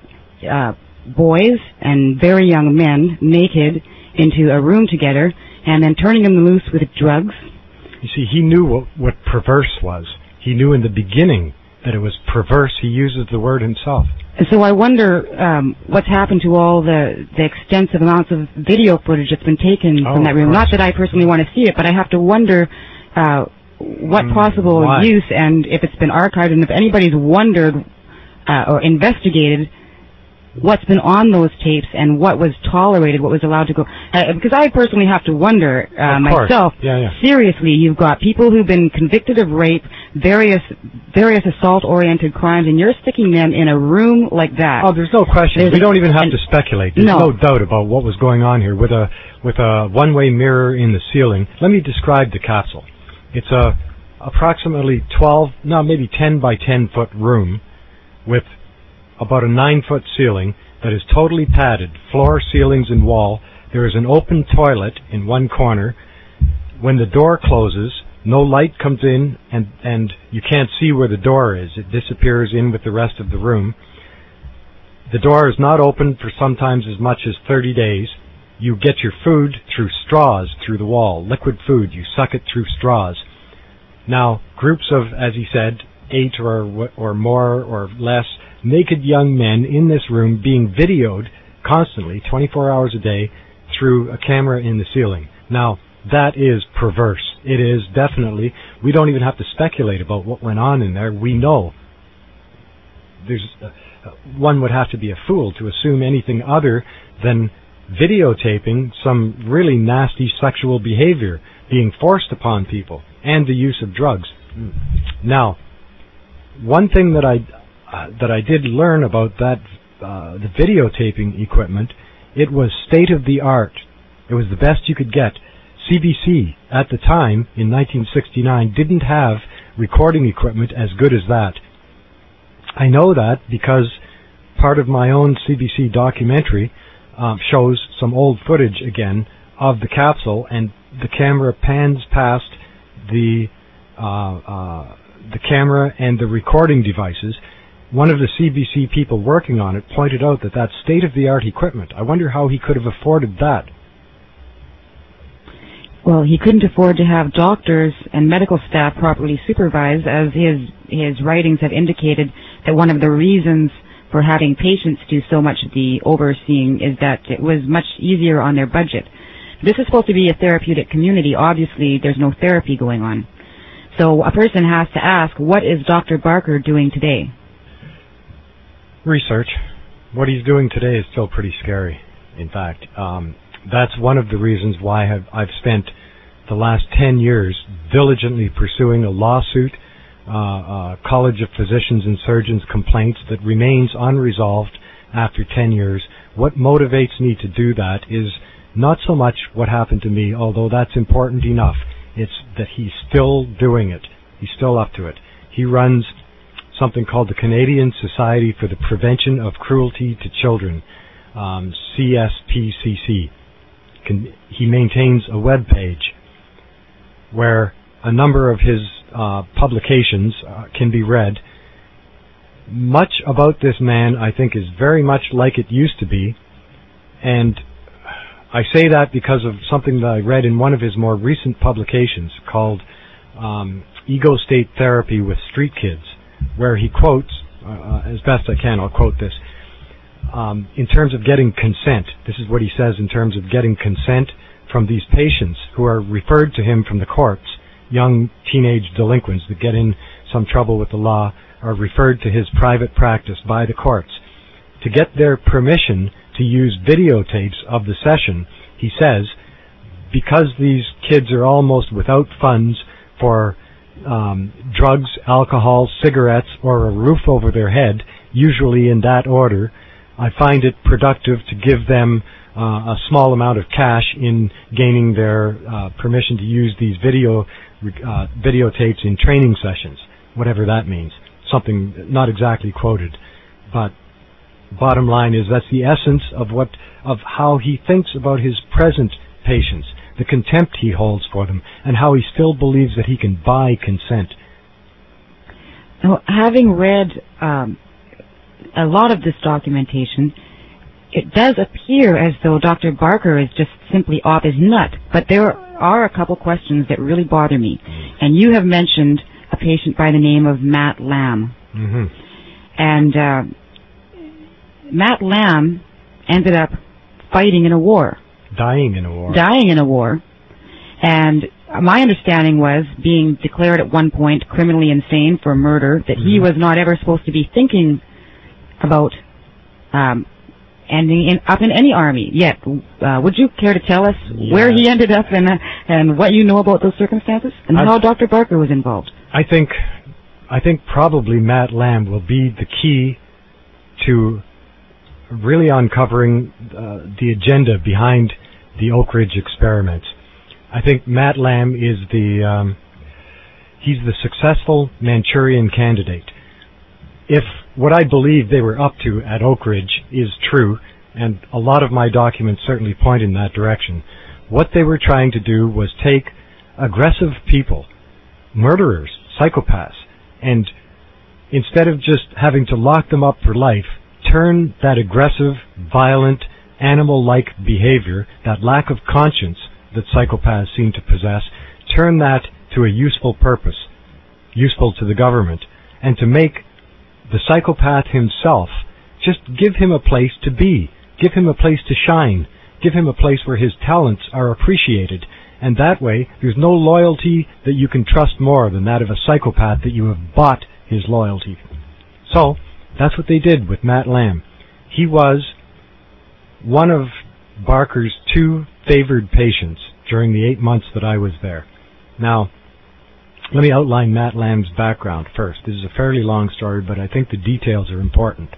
boys and very young men naked into a room together and then turning them loose with drugs. You see, he knew what perverse was. He knew in the beginning that it was perverse. He uses the word himself. And so I wonder what's happened to all the extensive amounts of video footage that's been taken from that room. Not that I personally want to see it, but I have to wonder what possible use, and if it's been archived, and if anybody's wondered or investigated what's been on those tapes and what was tolerated, what was allowed to go. Because I personally have to wonder myself. Seriously, you've got people who've been convicted of rape, various assault-oriented crimes, and you're sticking them in a room like that. Oh, there's no question. We don't even have to speculate. There's no doubt about what was going on here with a one-way mirror in the ceiling. Let me describe the capsule. It's a approximately maybe 10 by 10 foot room with about a 9-foot ceiling that is totally padded, floor, ceilings, and wall. There is an open toilet in one corner. When the door closes, no light comes in, and you can't see where the door is. It disappears in with the rest of the room. The door is not open for sometimes as much as 30 days. You get your food through straws through the wall, liquid food. You suck it through straws. Now, groups of, as he said, 8 or more or less naked young men in this room being videoed constantly, 24 hours a day, through a camera in the ceiling. Now, that is perverse. It is definitely. We don't even have to speculate about what went on in there. We know. One would have to be a fool to assume anything other than videotaping some really nasty sexual behavior being forced upon people and the use of drugs. Now, one thing that I did learn about that the videotaping equipment, it was state of the art. It was the best you could get. CBC at the time in 1969 didn't have recording equipment as good as that. I know that because part of my own CBC documentary shows some old footage again of the capsule, and the camera pans past the camera and the recording devices. One of the CBC people working on it pointed out that that's state-of-the-art equipment. I wonder how he could have afforded that. Well, he couldn't afford to have doctors and medical staff properly supervised, as his writings have indicated that one of the reasons for having patients do so much of the overseeing is that it was much easier on their budget. This is supposed to be a therapeutic community. Obviously, there's no therapy going on. So a person has to ask, what is Dr. Barker doing today? Research. What he's doing today is still pretty scary, in fact. That's one of the reasons why I've spent the last 10 years diligently pursuing a lawsuit, College of Physicians and Surgeons complaints that remains unresolved after 10 years. What motivates me to do that is not so much what happened to me, although that's important enough. It's that he's still doing it. He's still up to it. He runs something called the Canadian Society for the Prevention of Cruelty to Children, CSPCC. He maintains a web page where a number of his publications can be read. Much about this man, I think, is very much like it used to be, and I say that because of something that I read in one of his more recent publications called Ego State Therapy with Street Kids, where he quotes, as best I can, I'll quote this, in terms of getting consent. This is what he says in terms of getting consent from these patients who are referred to him from the courts. Young teenage delinquents that get in some trouble with the law are referred to his private practice by the courts. To get their permission to use videotapes of the session, he says, because these kids are almost without funds for drugs, alcohol, cigarettes, or a roof over their head, usually in that order, I find it productive to give them a small amount of cash in gaining their permission to use these videotapes in training sessions, whatever that means. Something not exactly quoted, but bottom line is that's the essence of how he thinks about his present patients, the contempt he holds for them, and how he still believes that he can buy consent. Now, having read a lot of this documentation, it does appear as though Dr. Barker is just simply off his nut, but there are a couple questions that really bother me. And you have mentioned a patient by the name of Matt Lamb. Mm-hmm. And Matt Lamb ended up fighting in a war. Dying in a war. Dying in a war. And my understanding was, being declared at one point criminally insane for murder, that he was not ever supposed to be thinking about ending up in any army yet. Would you care to tell us where he ended up and what you know about those circumstances and how Dr. Barker was involved? I think probably Matt Lamb will be the key to really uncovering the agenda behind the Oak Ridge experiments. I think Matt Lamb is he's the successful Manchurian candidate. If what I believe they were up to at Oak Ridge is true, and a lot of my documents certainly point in that direction, what they were trying to do was take aggressive people, murderers, psychopaths, and instead of just having to lock them up for life, turn that aggressive, violent, animal-like behavior, that lack of conscience that psychopaths seem to possess, turn that to a useful purpose, useful to the government, and to make the psychopath himself, just give him a place to be, give him a place to shine, give him a place where his talents are appreciated, and that way there's no loyalty that you can trust more than that of a psychopath that you have bought his loyalty. So, that's what they did with Matt Lamb. He was one of Barker's 2 favored patients during the 8 months that I was there. Now, let me outline Matt Lamb's background first. This is a fairly long story, but I think the details are important.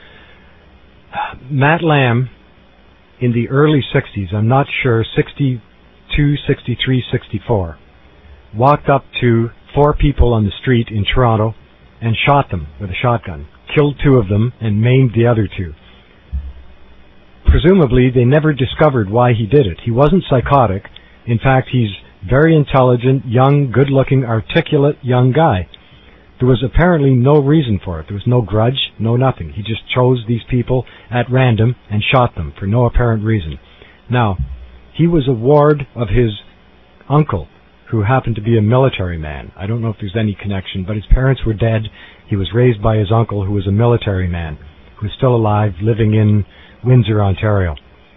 Matt Lamb, in the early 60s, I'm not sure, 62, 63, 64, walked up to 4 people on the street in Toronto and shot them with a shotgun, killed 2 of them and maimed the other 2. Presumably, they never discovered why he did it. He wasn't psychotic. In fact, he's very intelligent, young, good-looking, articulate young guy. There was apparently no reason for it. There was no grudge, no nothing. He just chose these people at random and shot them for no apparent reason. Now, he was a ward of his uncle, who happened to be a military man. I don't know if there's any connection, but his parents were dead. He was raised by his uncle, who was a military man, who is still alive, living in Windsor, Ontario.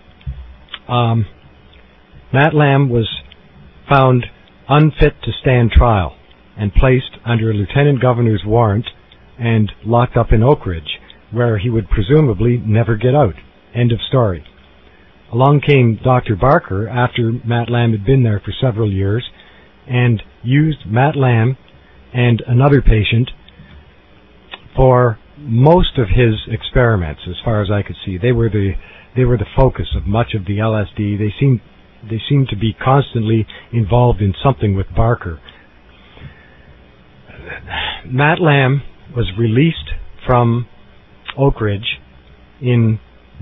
Matt Lamb was found unfit to stand trial and placed under a lieutenant governor's warrant and locked up in Oak Ridge, where he would presumably never get out. End of story. Along came Dr. Barker after Matt Lamb had been there for several years and used Matt Lamb and another patient for most of his experiments, as far as I could see. They were the focus of much of the LSD. They seemed to be constantly involved in something with Barker. Matt Lamb was released from Oak Ridge in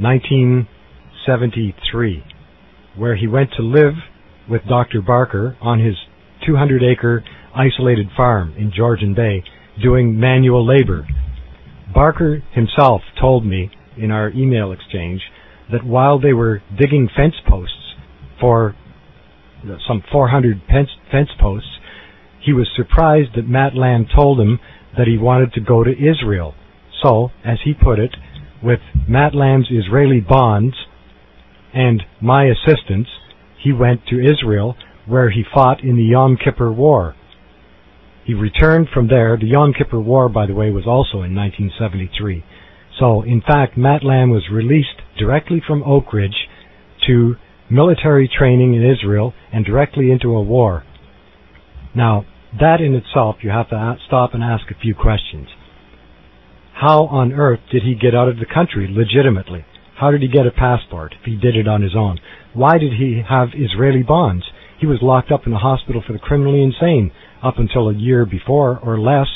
1973, where he went to live with Dr. Barker on his 200-acre isolated farm in Georgian Bay, doing manual labor. Barker himself told me in our email exchange that while they were digging fence posts for some 400 fence posts, he was surprised that Matt Lamb told him that he wanted to go to Israel. So, as he put it, with Matt Lamb's Israeli bonds and my assistance, he went to Israel, where he fought in the Yom Kippur War. He returned from there. The Yom Kippur War, by the way, was also in 1973. So, in fact, Matt Lamb was released directly from Oak Ridge to military training in Israel and directly into a war. Now, that in itself, you have to stop and ask a few questions. How on earth did he get out of the country legitimately? How did he get a passport if he did it on his own? Why did he have Israeli bonds? He was locked up in a hospital for the criminally insane up until a year before or less.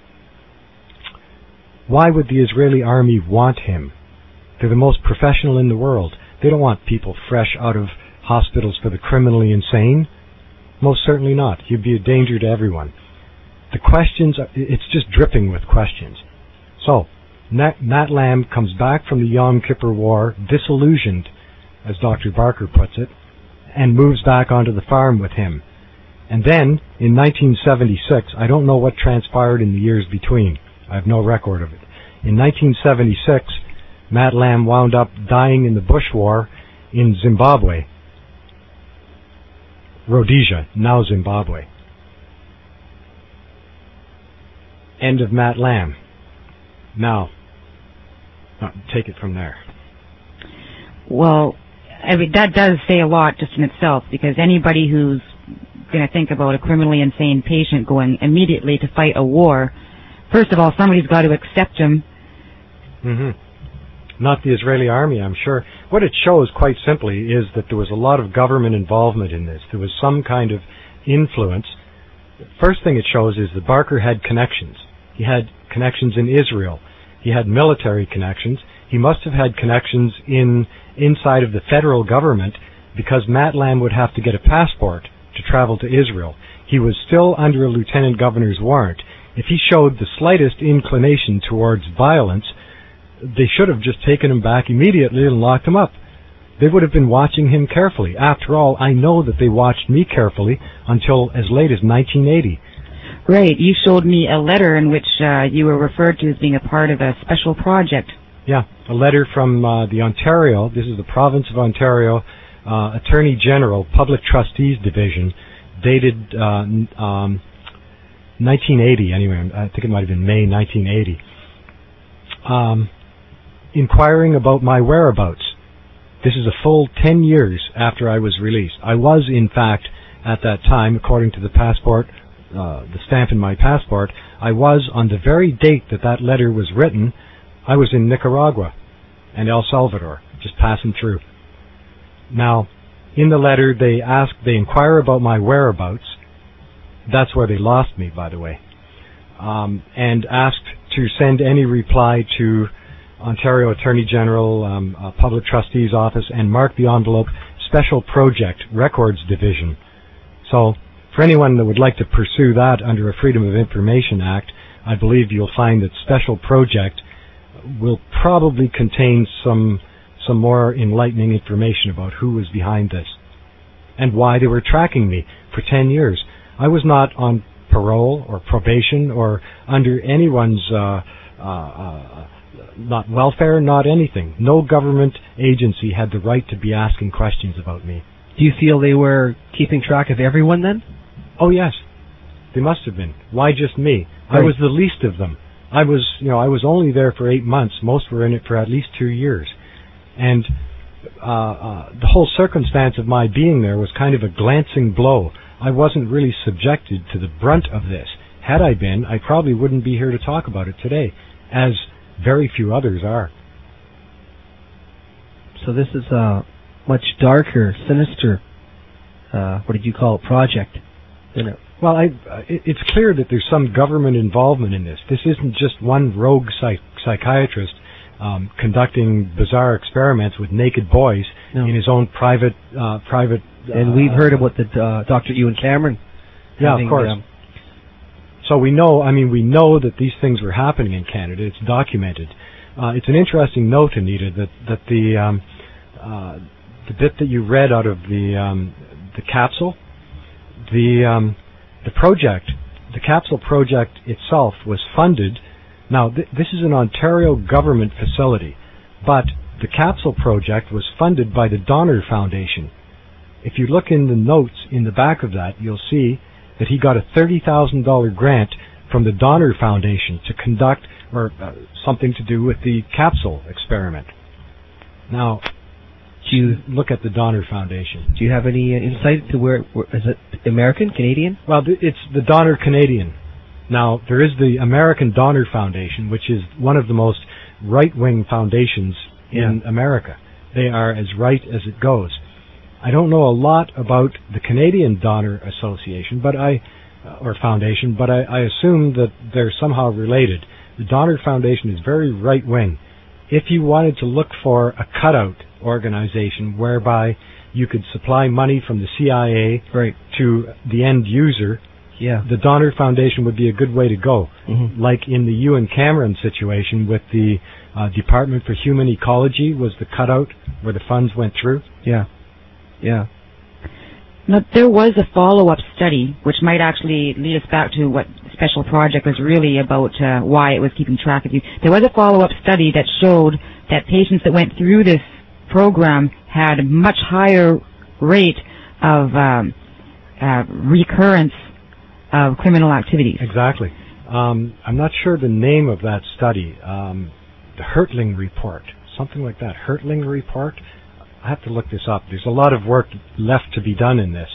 Why would the Israeli army want him? They're the most professional in the world. They don't want people fresh out of hospitals for the criminally insane. Most certainly not. He'd be a danger to everyone. The questions, it's just dripping with questions. So, Matt Lamb comes back from the Yom Kippur War, disillusioned, as Dr. Barker puts it, and moves back onto the farm with him. And then, in 1976, I don't know what transpired in the years between. I have no record of it. In 1976, Matt Lamb wound up dying in the Bush War in Zimbabwe. Rhodesia, now Zimbabwe. End of Matt Lamb. Now, take it from there. Well, I mean, that does say a lot just in itself, because anybody who's going to think about a criminally insane patient going immediately to fight a war, first of all, somebody's got to accept him. Not the Israeli army, I'm sure. What it shows, quite simply, is that there was a lot of government involvement in this. There was some kind of influence. First thing it shows is that Barker had connections. He had connections in Israel. He had military connections. He must have had connections inside of the federal government, because Matt Lamb would have to get a passport to travel to Israel. He was still under a lieutenant governor's warrant. If he showed the slightest inclination towards violence, they should have just taken him back immediately and locked him up. They would have been watching him carefully. After all, I know that they watched me carefully until as late as 1980. Right. You showed me a letter in which you were referred to as being a part of a special project. Yeah, a letter from the Ontario, this is the province of Ontario, Attorney General, Public Trustees Division, dated 1980, anyway, I think it might have been May 1980, inquiring about my whereabouts. This is a full 10 years after I was released. I was, in fact, at that time, according to the passport, the stamp in my passport, I was, on the very date that that letter was written, I was in Nicaragua and El Salvador, just passing through. Now, in the letter, they inquire about my whereabouts. That's where they lost me, by the way. And asked to send any reply to Ontario Attorney General, Public Trustees Office, and mark the envelope Special Project Records Division. So, for anyone that would like to pursue that under a Freedom of Information Act, I believe you'll find that Special Project will probably contain some more enlightening information about who was behind this and why they were tracking me for 10 years. I was not on parole or probation or under anyone's not welfare, not anything. No government agency had the right to be asking questions about me. Do you feel they were keeping track of everyone then? Oh yes, they must have been. Why just me? Right. I was the least of them. I was only there for 8 months. Most were in it for at least 2 years. And the whole circumstance of my being there was kind of a glancing blow. I wasn't really subjected to the brunt of this. Had I been, I probably wouldn't be here to talk about it today, as very few others are. So this is a much darker, sinister, what did you call it, project? Well, it's clear that there's some government involvement in this. This isn't just one rogue psychiatrist conducting bizarre experiments with naked boys in his own private. And we've heard about the Dr. Ewan Cameron. Yeah, of course. So we know that these things were happening in Canada. It's documented. It's an interesting note, Anita, that the bit that you read out of the capsule, the project, the capsule project itself was funded. Now, this is an Ontario government facility, but the capsule project was funded by the Donner Foundation. If you look in the notes in the back of that, you'll see that he got a $30,000 grant from the Donner Foundation to conduct something to do with the capsule experiment. Now, do you look at the Donner Foundation? Do you have any insight to where is it American, Canadian? Well, it's the Donner Canadian. Now, there is the American Donner Foundation, which is one of the most right-wing foundations in America. They are as right as it goes. I don't know a lot about the Canadian Donner Association, or Foundation, but I assume that they're somehow related. The Donner Foundation is very right-wing. If you wanted to look for a cutout organization whereby you could supply money from the CIA to the end user, the Donner Foundation would be a good way to go. Mm-hmm. Like in the Ewan Cameron situation with the Department for Human Ecology was the cutout where the funds went through. Yeah. Now, there was a follow-up study, which might actually lead us back to what Special Project was really about, why it was keeping track of you. There was a follow-up study that showed that patients that went through this program had a much higher rate of recurrence of criminal activities. Exactly. I'm not sure the name of that study. The Hertling Report, something like that. Hertling Report. I have to look this up. There's a lot of work left to be done in this.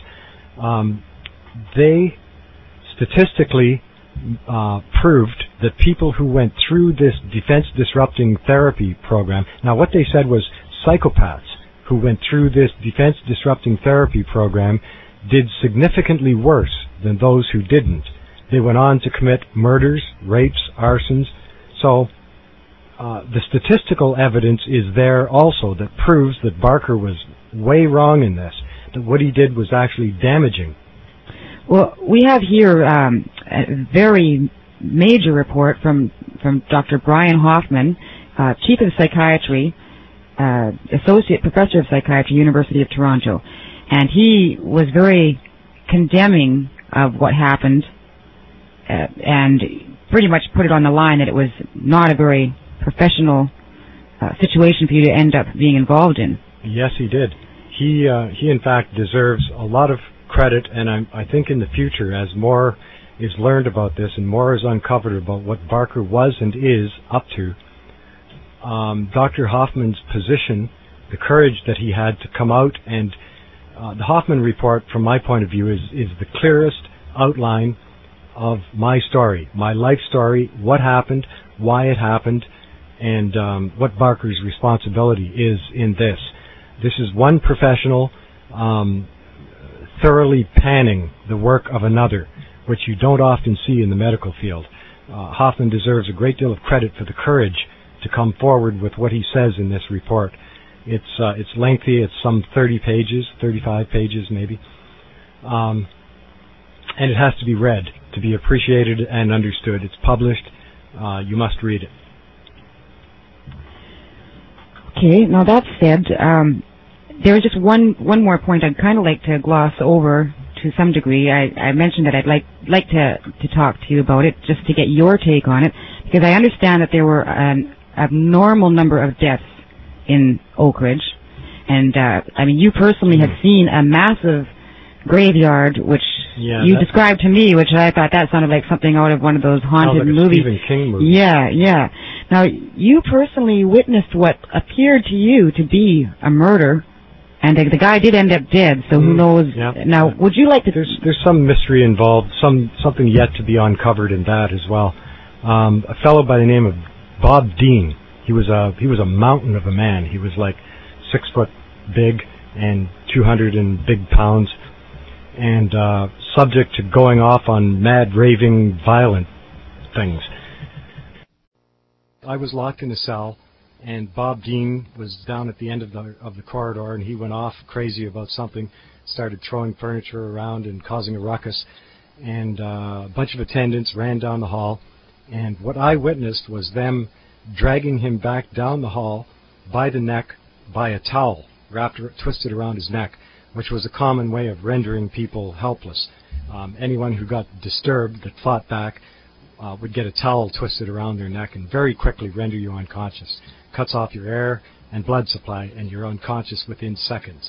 They statistically proved that people who went through this defense-disrupting therapy program, now what they said was psychopaths who went through this defense-disrupting therapy program did significantly worse than those who didn't. They went on to commit murders, rapes, arsons. So the statistical evidence is there also that proves that Barker was way wrong in this, that what he did was actually damaging. Well, we have here a very major report from Dr. Brian Hoffman, Chief of Psychiatry, Associate Professor of Psychiatry, University of Toronto. And he was very condemning of what happened and pretty much put it on the line that it was not a very professional situation for you to end up being involved in. Yes, he did. He in fact deserves a lot of credit, and I think in the future, as more is learned about this and more is uncovered about what Barker was and is up to, Dr. Hoffman's position, the courage that he had to come out, and the Hoffman report, from my point of view, is the clearest outline of my story, my life story, what happened, why it happened, and what Barker's responsibility is in this. This is one professional thoroughly panning the work of another, which you don't often see in the medical field. Hoffman deserves a great deal of credit for the courage to come forward with what he says in this report. It's lengthy. It's some 30 pages, 35 pages maybe. And it has to be read to be appreciated and understood. It's published. You must read it. Okay, now that said, there's just one more point I'd kind of like to gloss over to some degree. I mentioned that I'd like to talk to you about it, just to get your take on it, because I understand that there were an abnormal number of deaths in Oak Ridge, and you personally have seen a massive graveyard, which you described to me, which I thought that sounded like something out of one of those haunted movies. Stephen King movie. Yeah. Now, you personally witnessed what appeared to you to be a murder, and the guy did end up dead, so who knows. Yeah. Now, would you like to... There's some mystery involved, something yet to be uncovered in that as well. A fellow by the name of Bob Dean, he was a mountain of a man. He was like 6 foot big and 200 and big pounds. and subject to going off on mad, raving, violent things. I was locked in a cell, and Bob Dean was down at the end of the corridor, and he went off crazy about something, started throwing furniture around and causing a ruckus, and a bunch of attendants ran down the hall, and what I witnessed was them dragging him back down the hall by the neck by a towel twisted around his neck, which was a common way of rendering people helpless. Anyone who got disturbed that fought back would get a towel twisted around their neck and very quickly render you unconscious. Cuts off your air and blood supply, and you're unconscious within seconds.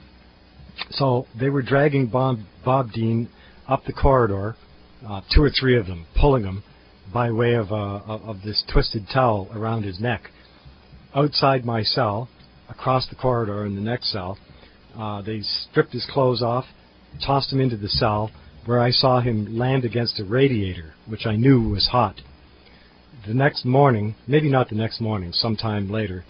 So they were dragging Bob Dean up the corridor, 2 or 3 of them, pulling him by way of this twisted towel around his neck. Outside my cell, across the corridor in the next cell, they stripped his clothes off, tossed him into the cell, where I saw him land against a radiator, which I knew was hot. The next morning, maybe not the next morning, sometime later,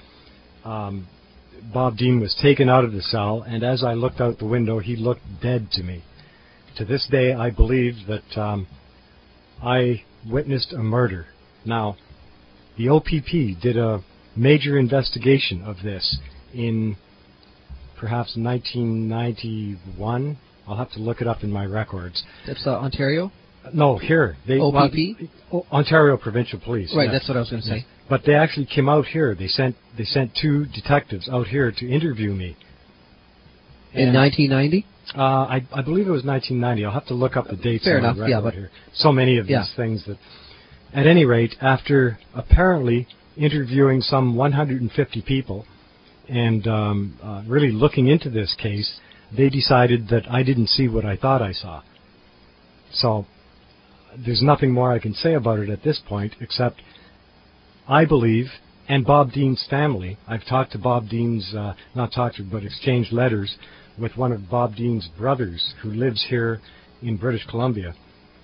Bob Dean was taken out of the cell, and as I looked out the window, he looked dead to me. To this day, I believe that I witnessed a murder. Now, the OPP did a major investigation of this in perhaps 1991. I'll have to look it up in my records. That's Ontario? No, here. OPP? Ontario Provincial Police. Right, yes. That's what I was going to say. But they actually came out here. They sent 2 detectives out here to interview me. In 1990? I believe it was 1990. I'll have to look up the dates. Fair on enough, the record yeah, but here. So many of these things that... At any rate, after apparently interviewing some 150 people and really looking into this case, they decided that I didn't see what I thought I saw. So there's nothing more I can say about it at this point, except I believe, and Bob Dean's family, I've talked to Bob Dean's, not talked to, but exchanged letters with one of Bob Dean's brothers who lives here in British Columbia.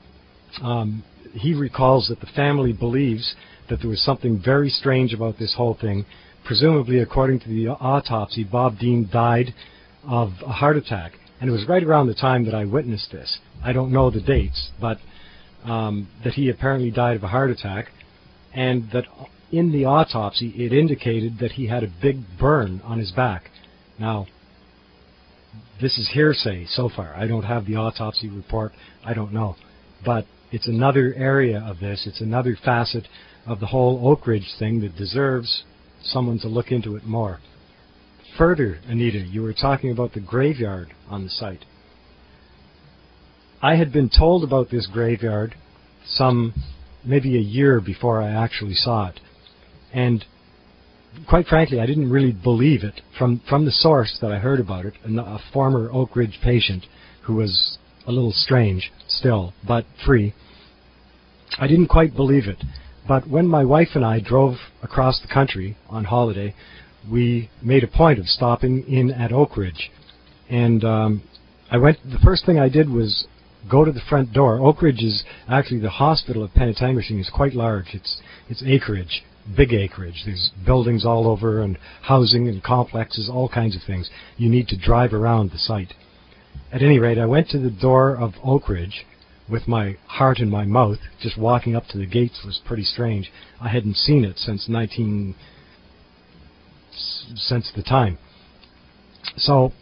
He recalls that the family believes that there was something very strange about this whole thing. Presumably, according to the autopsy, Bob Dean died of a heart attack. And it was right around the time that I witnessed this. I don't know the dates, but that he apparently died of a heart attack, and that in the autopsy it indicated that he had a big burn on his back. Now, this is hearsay so far. I don't have the autopsy report. I don't know. But it's another area of this. It's another facet of the whole Oak Ridge thing that deserves someone to look into it more. Further, Anita, you were talking about the graveyard on the site. I had been told about this graveyard maybe a year before I actually saw it. And quite frankly, I didn't really believe it from the source that I heard about it, a former Oak Ridge patient who was a little strange still, but free. I didn't quite believe it. But when my wife and I drove across the country on holiday, we made a point of stopping in at Oak Ridge. And the first thing I did was go to the front door. Oak Ridge is actually the hospital of Penetanguishene is quite large. It's acreage, big acreage. There's buildings all over and housing and complexes, all kinds of things. You need to drive around the site. At any rate, I went to the door of Oak Ridge with my heart in my mouth. Just walking up to the gates was pretty strange. I hadn't seen it since the time. So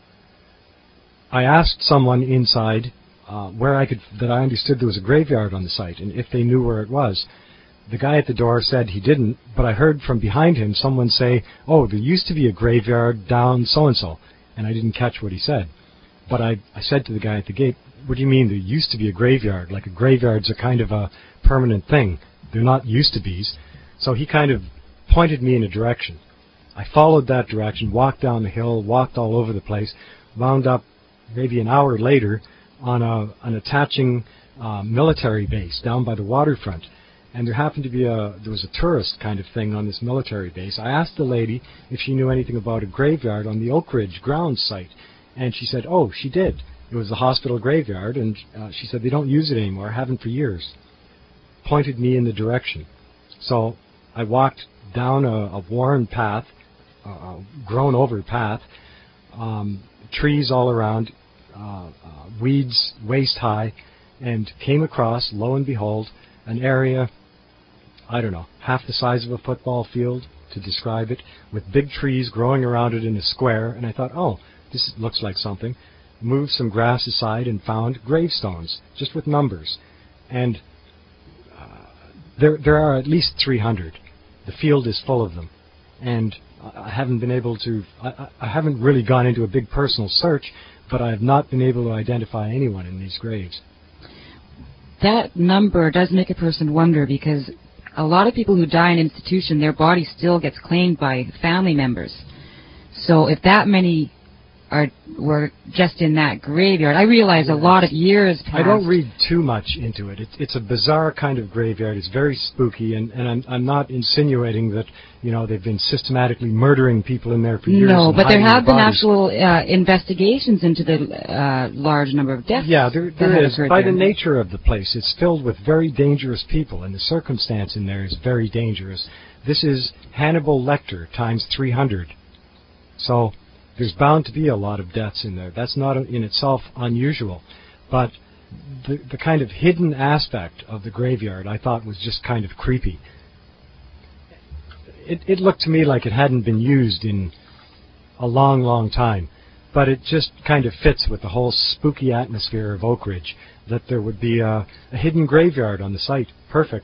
I asked someone inside that I understood there was a graveyard on the site, and if they knew where it was. The guy at the door said he didn't, but I heard from behind him someone say, "Oh, there used to be a graveyard down so-and-so," and I didn't catch what he said. But I said to the guy at the gate, "What do you mean there used to be a graveyard? Like a graveyard's a kind of a permanent thing. They're not used-to-bes." So he kind of pointed me in a direction. I followed that direction, walked down the hill, walked all over the place, wound up maybe an hour later on an attaching military base down by the waterfront. And there happened to be there was a tourist kind of thing on this military base. I asked the lady if she knew anything about a graveyard on the Oak Ridge grounds site. And she said, oh, she did. It was the hospital graveyard, and she said they don't use it anymore, haven't for years. Pointed me in the direction. So I walked down a worn path, grown over path, trees all around, weeds waist high, and came across, lo and behold, an area, I don't know, half the size of a football field, to describe it, with big trees growing around it in a square, and I thought, oh, this looks like something. Moved some grass aside and found gravestones, just with numbers. And there are at least 300. The field is full of them. And I haven't been able to, I haven't really gone into a big personal search, but I have not been able to identify anyone in these graves. That number does make a person wonder, because a lot of people who die in an institution, their body still gets claimed by family members. So if that many were just in that graveyard, I realize a lot of years passed. I don't read too much into it. It's a bizarre kind of graveyard. It's very spooky, and I'm not insinuating that they've been systematically murdering people in there for years. No, but there have been bodies. actual investigations into the large number of deaths. Yeah, there is. By there. the nature of the place, it's filled with very dangerous people, and the circumstance in there is very dangerous. This is Hannibal Lecter times 300. So there's bound to be a lot of deaths in there. That's not in itself unusual. But the kind of hidden aspect of the graveyard I thought was just kind of creepy. It looked to me like it hadn't been used in a long, long time. But it just kind of fits with the whole spooky atmosphere of Oak Ridge, that there would be a hidden graveyard on the site. Perfect.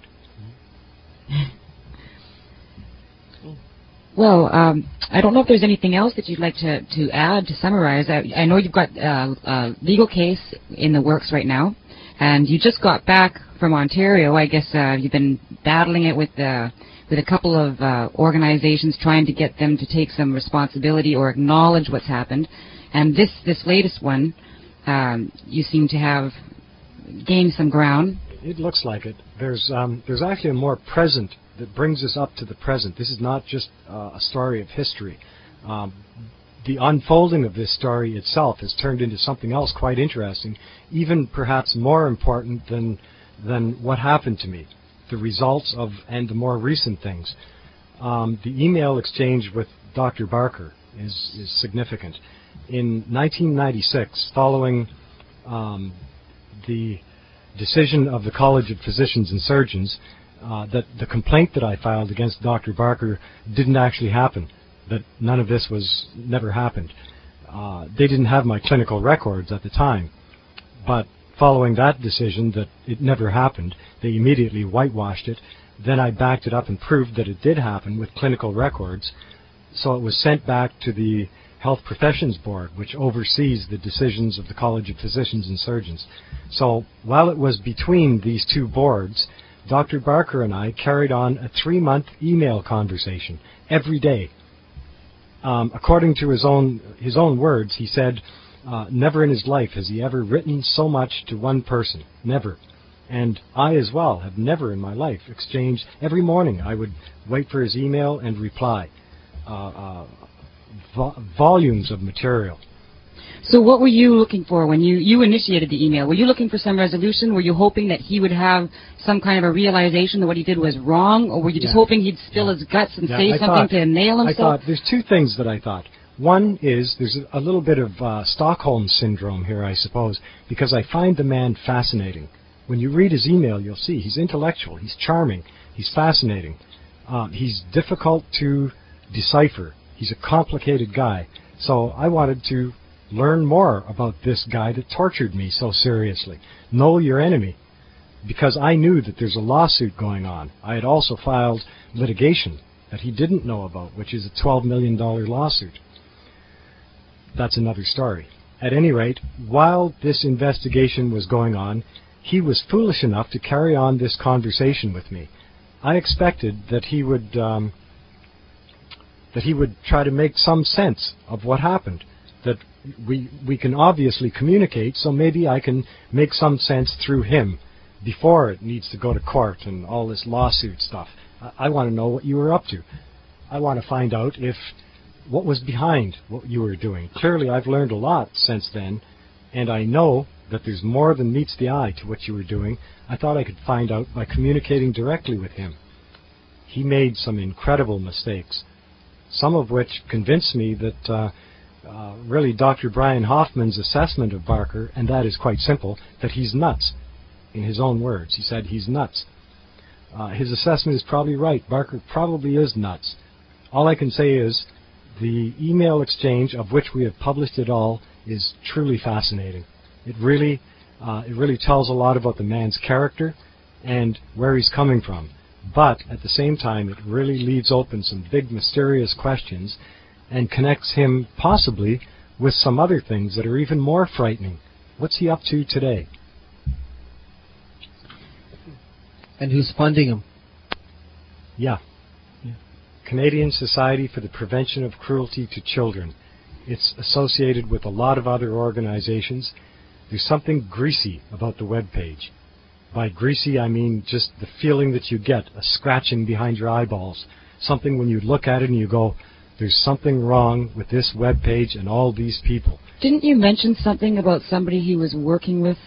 Well, I don't know if there's anything else that you'd like to add, to summarize. I know you've got a legal case in the works right now, and you just got back from Ontario. I guess you've been battling it with a couple of organizations, trying to get them to take some responsibility or acknowledge what's happened. And this latest one, you seem to have gained some ground. It looks like it. There's actually a more present that brings us up to the present. This is not just a story of history. The unfolding of this story itself has turned into something else quite interesting, even perhaps more important than what happened to me, the results of and the more recent things. The email exchange with Dr. Barker is significant. In 1996, following the decision of the College of Physicians and Surgeons that the complaint that I filed against Dr. Barker didn't actually happen, that none of this never happened. They didn't have my clinical records at the time, but following that decision that it never happened, they immediately whitewashed it. Then I backed it up and proved that it did happen with clinical records, so it was sent back to the Health Professions Board, which oversees the decisions of the College of Physicians and Surgeons. So while it was between these two boards, Dr. Barker and I carried on a 3-month email conversation every day. According to his own words, he said, never in his life has he ever written so much to one person. Never. And I as well have never in my life exchanged. Every morning I would wait for his email and reply. Volumes of material. So what were you looking for when you initiated the email? Were you looking for some resolution? Were you hoping that he would have some kind of a realization that what he did was wrong? Or were you just hoping he'd spill his guts and say something to nail himself? I thought there's two things that I thought. One is there's a little bit of Stockholm syndrome here, I suppose, because I find the man fascinating. When you read his email, you'll see he's intellectual, he's charming, he's fascinating. He's difficult to decipher. He's a complicated guy. So I wanted to learn more about this guy that tortured me so seriously. Know your enemy. Because I knew that there's a lawsuit going on. I had also filed litigation that he didn't know about, which is a $12 million lawsuit. That's another story. At any rate, while this investigation was going on, he was foolish enough to carry on this conversation with me. I expected that he would try to make some sense of what happened, that we can obviously communicate, so maybe I can make some sense through him before it needs to go to court and all this lawsuit stuff. I want to know what you were up to. I want to find out what was behind what you were doing. Clearly, I've learned a lot since then, and I know that there's more than meets the eye to what you were doing. I thought I could find out by communicating directly with him. He made some incredible mistakes, some of which convinced me that really Dr. Brian Hoffman's assessment of Barker, and that is quite simple, that he's nuts. In his own words, he said he's nuts. His assessment is probably right. Barker probably is nuts. All I can say is the email exchange, of which we have published it all, is truly fascinating. It really tells a lot about the man's character and where he's coming from. But at the same time, it really leaves open some big mysterious questions and connects him possibly with some other things that are even more frightening. What's he up to today? And who's funding him? Yeah. Canadian Society for the Prevention of Cruelty to Children. It's associated with a lot of other organizations. There's something greasy about the web page. By greasy, I mean just the feeling that you get, a scratching behind your eyeballs. Something when you look at it and you go, there's something wrong with this web page and all these people. Didn't you mention something about somebody he was working with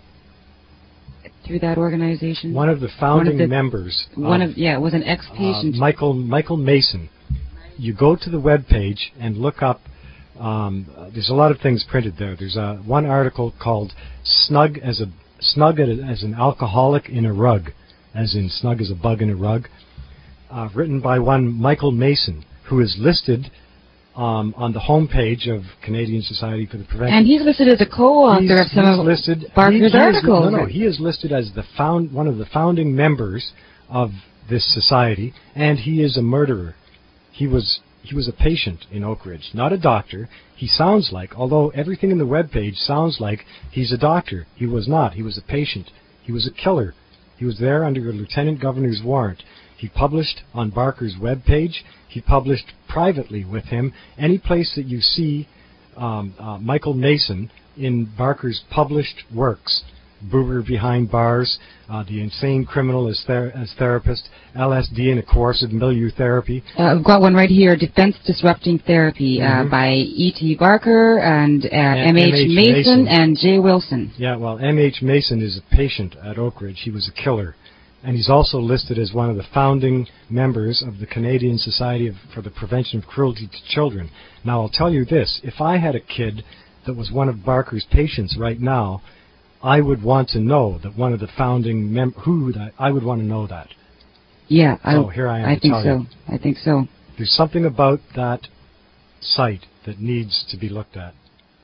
through that organization? One of the founding members. It was an ex-patient. Michael Mason. You go to the web page and look up. There's a lot of things printed there. There's one article called "Snug as an Alcoholic in a Rug," as in snug as a bug in a rug, written by one Michael Mason, who is listed on the homepage of Canadian Society for the Prevention. And he's listed as a co-author of some of Barker's articles. He is listed as one of the founding members of this society, and he is a murderer. He was a patient in Oak Ridge, not a doctor. He sounds like, although everything in the webpage sounds like he's a doctor. He was not. He was a patient. He was a killer. He was there under a lieutenant governor's warrant. He published on Barker's webpage. He published privately with him. Any place that you see Michael Mason in Barker's published works, Boober Behind Bars, The Insane Criminal as Therapist, LSD and a Coercive Milieu Therapy. I've got one right here, Defense Disrupting Therapy, by E.T. Barker and M.H. Mason and J. Wilson. Yeah, well, M.H. Mason is a patient at Oak Ridge. He was a killer. And he's also listed as one of the founding members of the Canadian Society for the Prevention of Cruelty to Children. Now, I'll tell you this. If I had a kid that was one of Barker's patients right now, I would want to know that one of the founding I would want to know that. Yeah, so here I am. I think so. There's something about that site that needs to be looked at.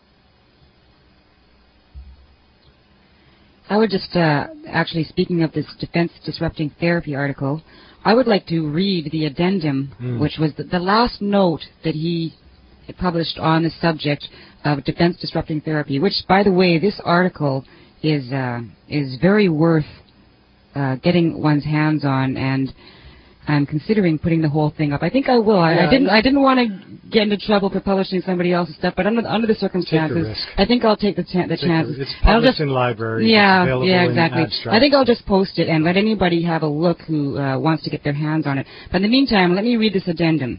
I would just, actually, speaking of this Defense Disrupting Therapy article, I would like to read the addendum, which was the last note that he published on the subject of Defense Disrupting Therapy, which, by the way, this article is very worth getting one's hands on, and I'm considering putting the whole thing up. I think I will. I didn't want to get into trouble for publishing somebody else's stuff, but under the circumstances, I think I'll take the chances. It's published in libraries. Yeah, it's available exactly. in abstract. I think I'll just post it and let anybody have a look who wants to get their hands on it. But in the meantime, let me read this addendum.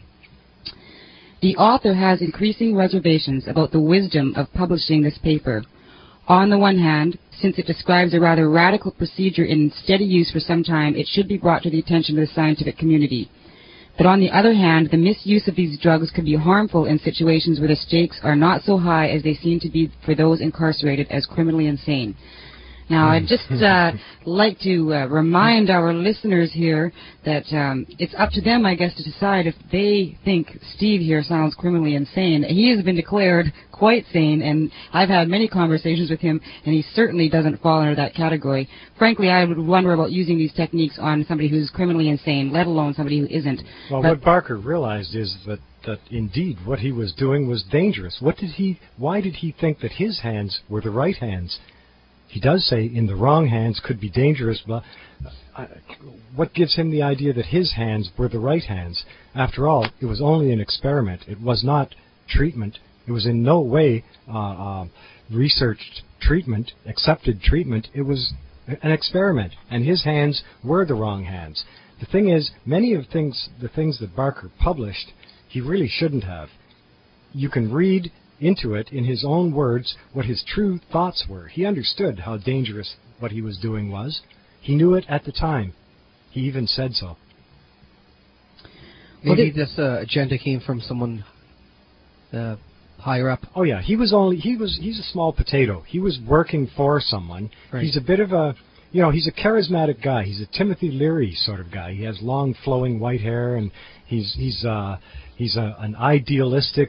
The author has increasing reservations about the wisdom of publishing this paper. On the one hand, since it describes a rather radical procedure in steady use for some time, it should be brought to the attention of the scientific community. But on the other hand, the misuse of these drugs could be harmful in situations where the stakes are not so high as they seem to be for those incarcerated as criminally insane. Now, I'd just like to remind our listeners here that it's up to them, I guess, to decide if they think Steve here sounds criminally insane. He has been declared quite sane, and I've had many conversations with him, and he certainly doesn't fall under that category. Frankly, I would wonder about using these techniques on somebody who's criminally insane, let alone somebody who isn't. Well, what Barker realized is that indeed what he was doing was dangerous. Why did he think that his hands were the right hands? He does say in the wrong hands could be dangerous, but what gives him the idea that his hands were the right hands? After all, it was only an experiment. It was not treatment. It was in no way researched treatment, accepted treatment. It was an experiment, and his hands were the wrong hands. The thing is, many of the things that Barker published, he really shouldn't have. You can read into it in his own words what his true thoughts were. He understood how dangerous what he was doing was. He knew it at the time. He even said so. Maybe this agenda came from someone higher up. Oh yeah, he's a small potato. He was working for someone. Right. He's a bit of a, he's a charismatic guy. He's a Timothy Leary sort of guy. He has long flowing white hair, and he's an idealistic,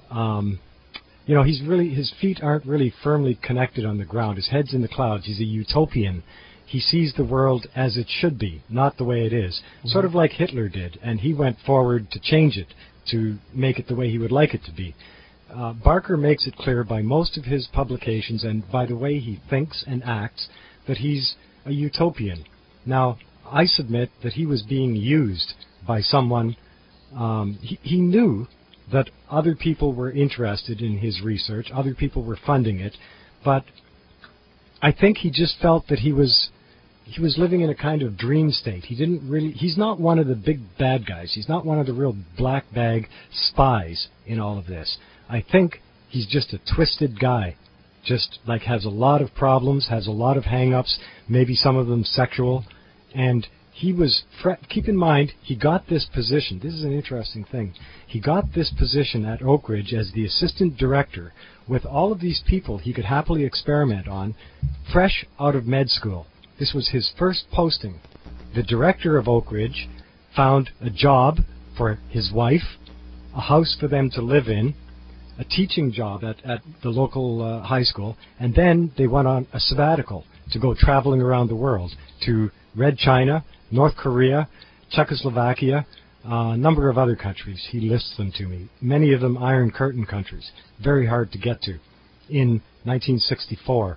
his feet aren't really firmly connected on the ground. His head's in the clouds. He's a utopian. He sees the world as it should be, not the way it is. Mm-hmm. Sort of like Hitler did, and he went forward to change it, to make it the way he would like it to be. Barker makes it clear by most of his publications and by the way he thinks and acts that he's a utopian. Now, I submit that he was being used by someone. He knew that other people were interested in his research, other people were funding it, but I think he just felt that he was living in a kind of dream state. He's not one of the big bad guys. He's not one of the real black bag spies in all of this. I think he's just a twisted guy, just like has a lot of problems, has a lot of hang-ups, maybe some of them sexual, and keep in mind, he got this position. This is an interesting thing. He got this position at Oak Ridge as the assistant director with all of these people he could happily experiment on, fresh out of med school. This was his first posting. The director of Oak Ridge found a job for his wife, a house for them to live in, a teaching job at the local high school, and then they went on a sabbatical to go traveling around the world to Red China, North Korea, Czechoslovakia, a number of other countries. He lists them to me. Many of them Iron Curtain countries, very hard to get to. In 1964,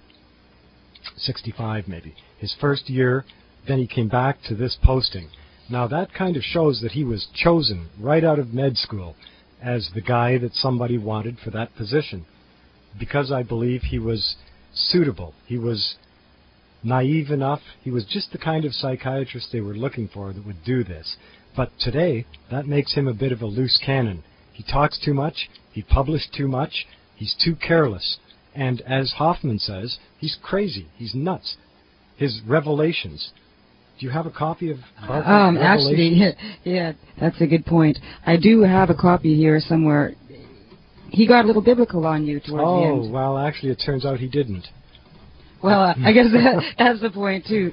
65 maybe, his first year, then he came back to this posting. Now that kind of shows that he was chosen right out of med school as the guy that somebody wanted for that position, because I believe he was suitable. He was naive enough. He was just the kind of psychiatrist they were looking for that would do this. But today, that makes him a bit of a loose cannon. He talks too much. He published too much. He's too careless. And as Hoffman says, he's crazy. He's nuts. His revelations. Do you have a copy of Barker's Revelations? Actually, yeah, that's a good point. I do have a copy here somewhere. He got a little biblical on you towards the end. Oh, well, actually, it turns out he didn't. Well, I guess that's the point, too.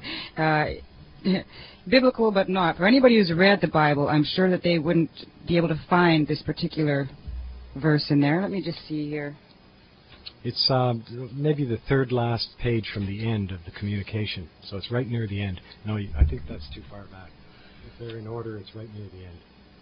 Biblical, but not. For anybody who's read the Bible, I'm sure that they wouldn't be able to find this particular verse in there. Let me just see here. It's maybe the third last page from the end of the communication, so it's right near the end. No, I think that's too far back. If they're in order, it's right near the end.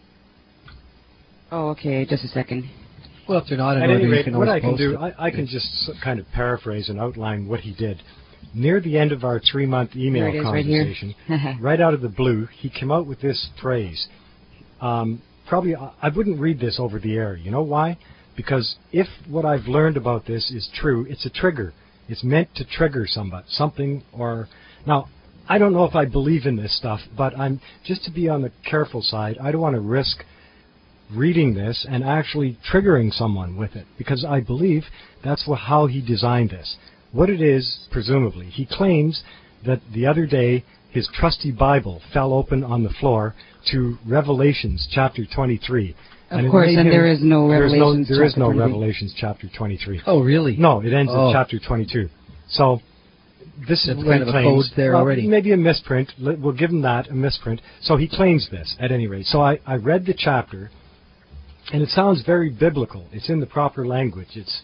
Oh, okay, just a second. Well, if they're not in order, you can always what I can post do, it. I can just kind of paraphrase and outline what he did. Near the end of our 3-month email conversation, right out of the blue, he came out with this phrase. Probably, I wouldn't read this over the air. You know why? Because if what I've learned about this is true, it's a trigger. It's meant to trigger something or... Now, I don't know if I believe in this stuff, but just to be on the careful side, I don't want to risk reading this and actually triggering someone with it, because I believe that's how he designed this. What it is, presumably, he claims that the other day his trusty Bible fell open on the floor to Revelations chapter 23. Of course, and there is no Revelations. There is no Revelations chapter 23. Oh, really? No, it ends at chapter 22. So this is kind of a code there already. Maybe a misprint. We'll give him that, a misprint. So he claims this, at any rate. So I read the chapter, and it sounds very biblical. It's in the proper language. It's,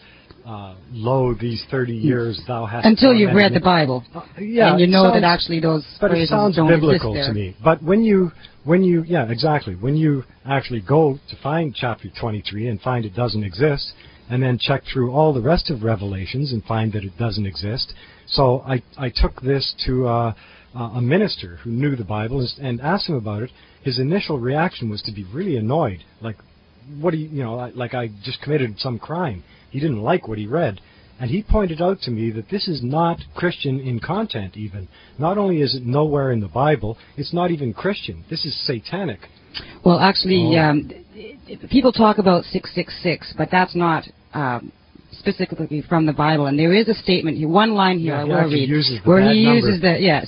lo, these 30 years thou hast... Until you've read the Bible. Yeah, and you know that actually those phrases don't exist there. But it sounds biblical to me. But when you, yeah, exactly. When you actually go to find chapter 23 and find it doesn't exist, and then check through all the rest of Revelations and find that it doesn't exist. So I took this to a minister who knew the Bible and asked him about it. His initial reaction was to be really annoyed. Like, what do you, like I just committed some crime. He didn't like what he read. And he pointed out to me that this is not Christian in content even. Not only is it nowhere in the Bible, it's not even Christian. This is satanic. Well, actually, people talk about 666, but that's not specifically from the Bible. And there is a statement here, one line here I will read, where he uses the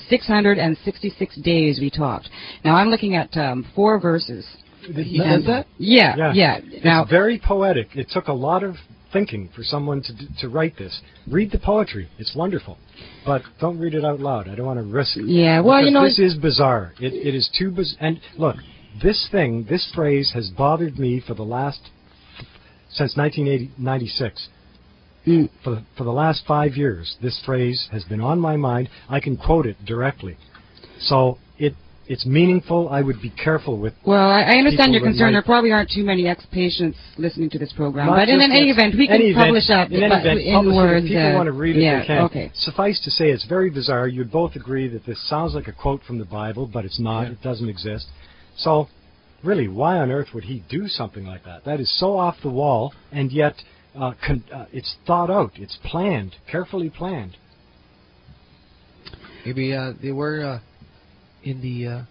666 days we talked. Now, I'm looking at 4 verses. He says that? Yeah. Now, it's very poetic. It took a lot of thinking for someone to write this. Read the poetry; it's wonderful, but don't read it out loud. I don't want to risk. Yeah, well, this is bizarre. It is too bizarre. And look, this phrase has bothered me since 1996. For the last 5 years, this phrase has been on my mind. I can quote it directly. So it's meaningful. I would be careful with. Well, I understand your concern. There probably aren't too many ex-patients listening to this program. But in any event, we can publish that in words. If people want to read it, they can. Okay. Suffice to say, it's very bizarre. You'd both agree that this sounds like a quote from the Bible, but it's not. Yeah. It doesn't exist. So, really, why on earth would he do something like that? That is so off the wall, and yet it's thought out. It's planned, carefully planned. Maybe they were in the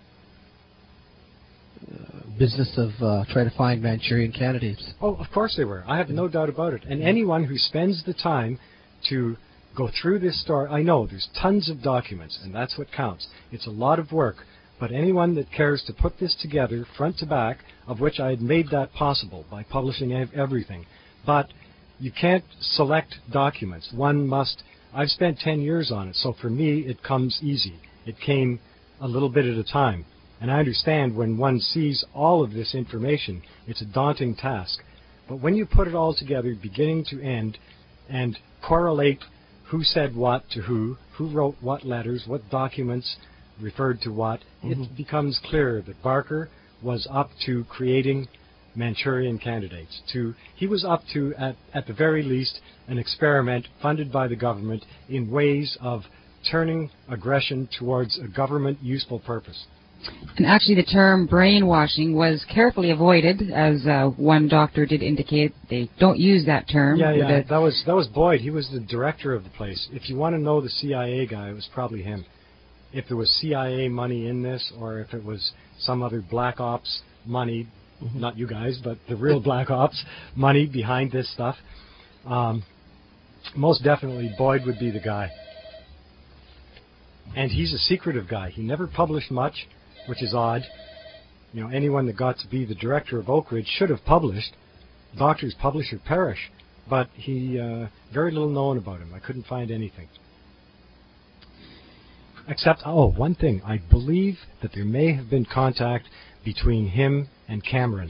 business of trying to find Manchurian candidates. Oh, of course they were. I have no doubt about it. And anyone who spends the time to go through this story, I know there's tons of documents, and that's what counts. It's a lot of work. But anyone that cares to put this together, front to back, of which I had made that possible by publishing everything. But you can't select documents. One must. I've spent 10 years on it, so for me it comes easy. It came a little bit at a time. And I understand when one sees all of this information, it's a daunting task. But when you put it all together, beginning to end, and correlate who said what to who wrote what letters, what documents referred to what, it becomes clear that Barker was up to creating Manchurian candidates. He was up to, at the very least, an experiment funded by the government in ways of turning aggression towards a government useful purpose. And actually the term brainwashing was carefully avoided, as one doctor did indicate. They don't use that term. Yeah. That was Boyd. He was the director of the place. If you want to know the CIA guy, it was probably him. If there was CIA money in this, or if it was some other black ops money, not you guys, but the real black ops money behind this stuff, most definitely Boyd would be the guy. And he's a secretive guy. He never published much, which is odd. You know, anyone that got to be the director of Oak Ridge should have published. Doctors publish or perish. But he, very little known about him. I couldn't find anything. Except, one thing. I believe that there may have been contact between him and Cameron.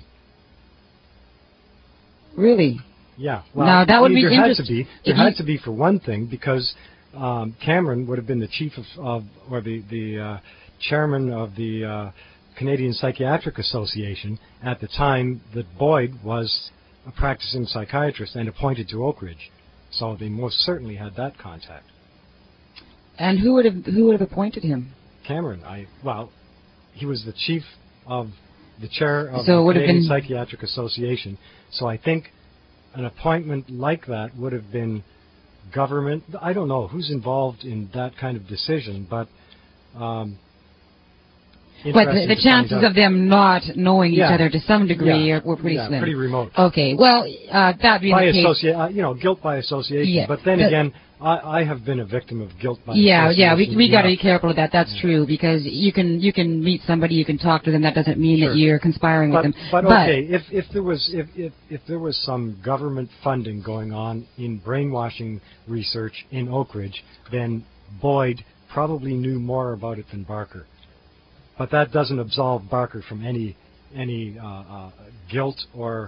Really? Yeah. Well, now, that would be interesting. There had to be for one thing, because Cameron would have been the chief or the chairman of the Canadian Psychiatric Association at the time that Boyd was a practicing psychiatrist and appointed to Oak Ridge. So they most certainly had that contact. And who would have appointed him? Cameron. He was the chief of the chair of the Canadian Psychiatric Association. So I think an appointment like that would have been government. I don't know who's involved in that kind of decision, but the chances of them not knowing each other to some degree were pretty slim. Pretty remote. Okay, well, that being the case, guilt by association. Yeah, but then again, I have been a victim of guilt by association. Yeah, we got to be careful of that. That's true, because you can meet somebody, you can talk to them. That doesn't mean that you're conspiring with them. But okay, if there was some government funding going on in brainwashing research in Oak Ridge, then Boyd probably knew more about it than Barker. But that doesn't absolve Barker from any guilt or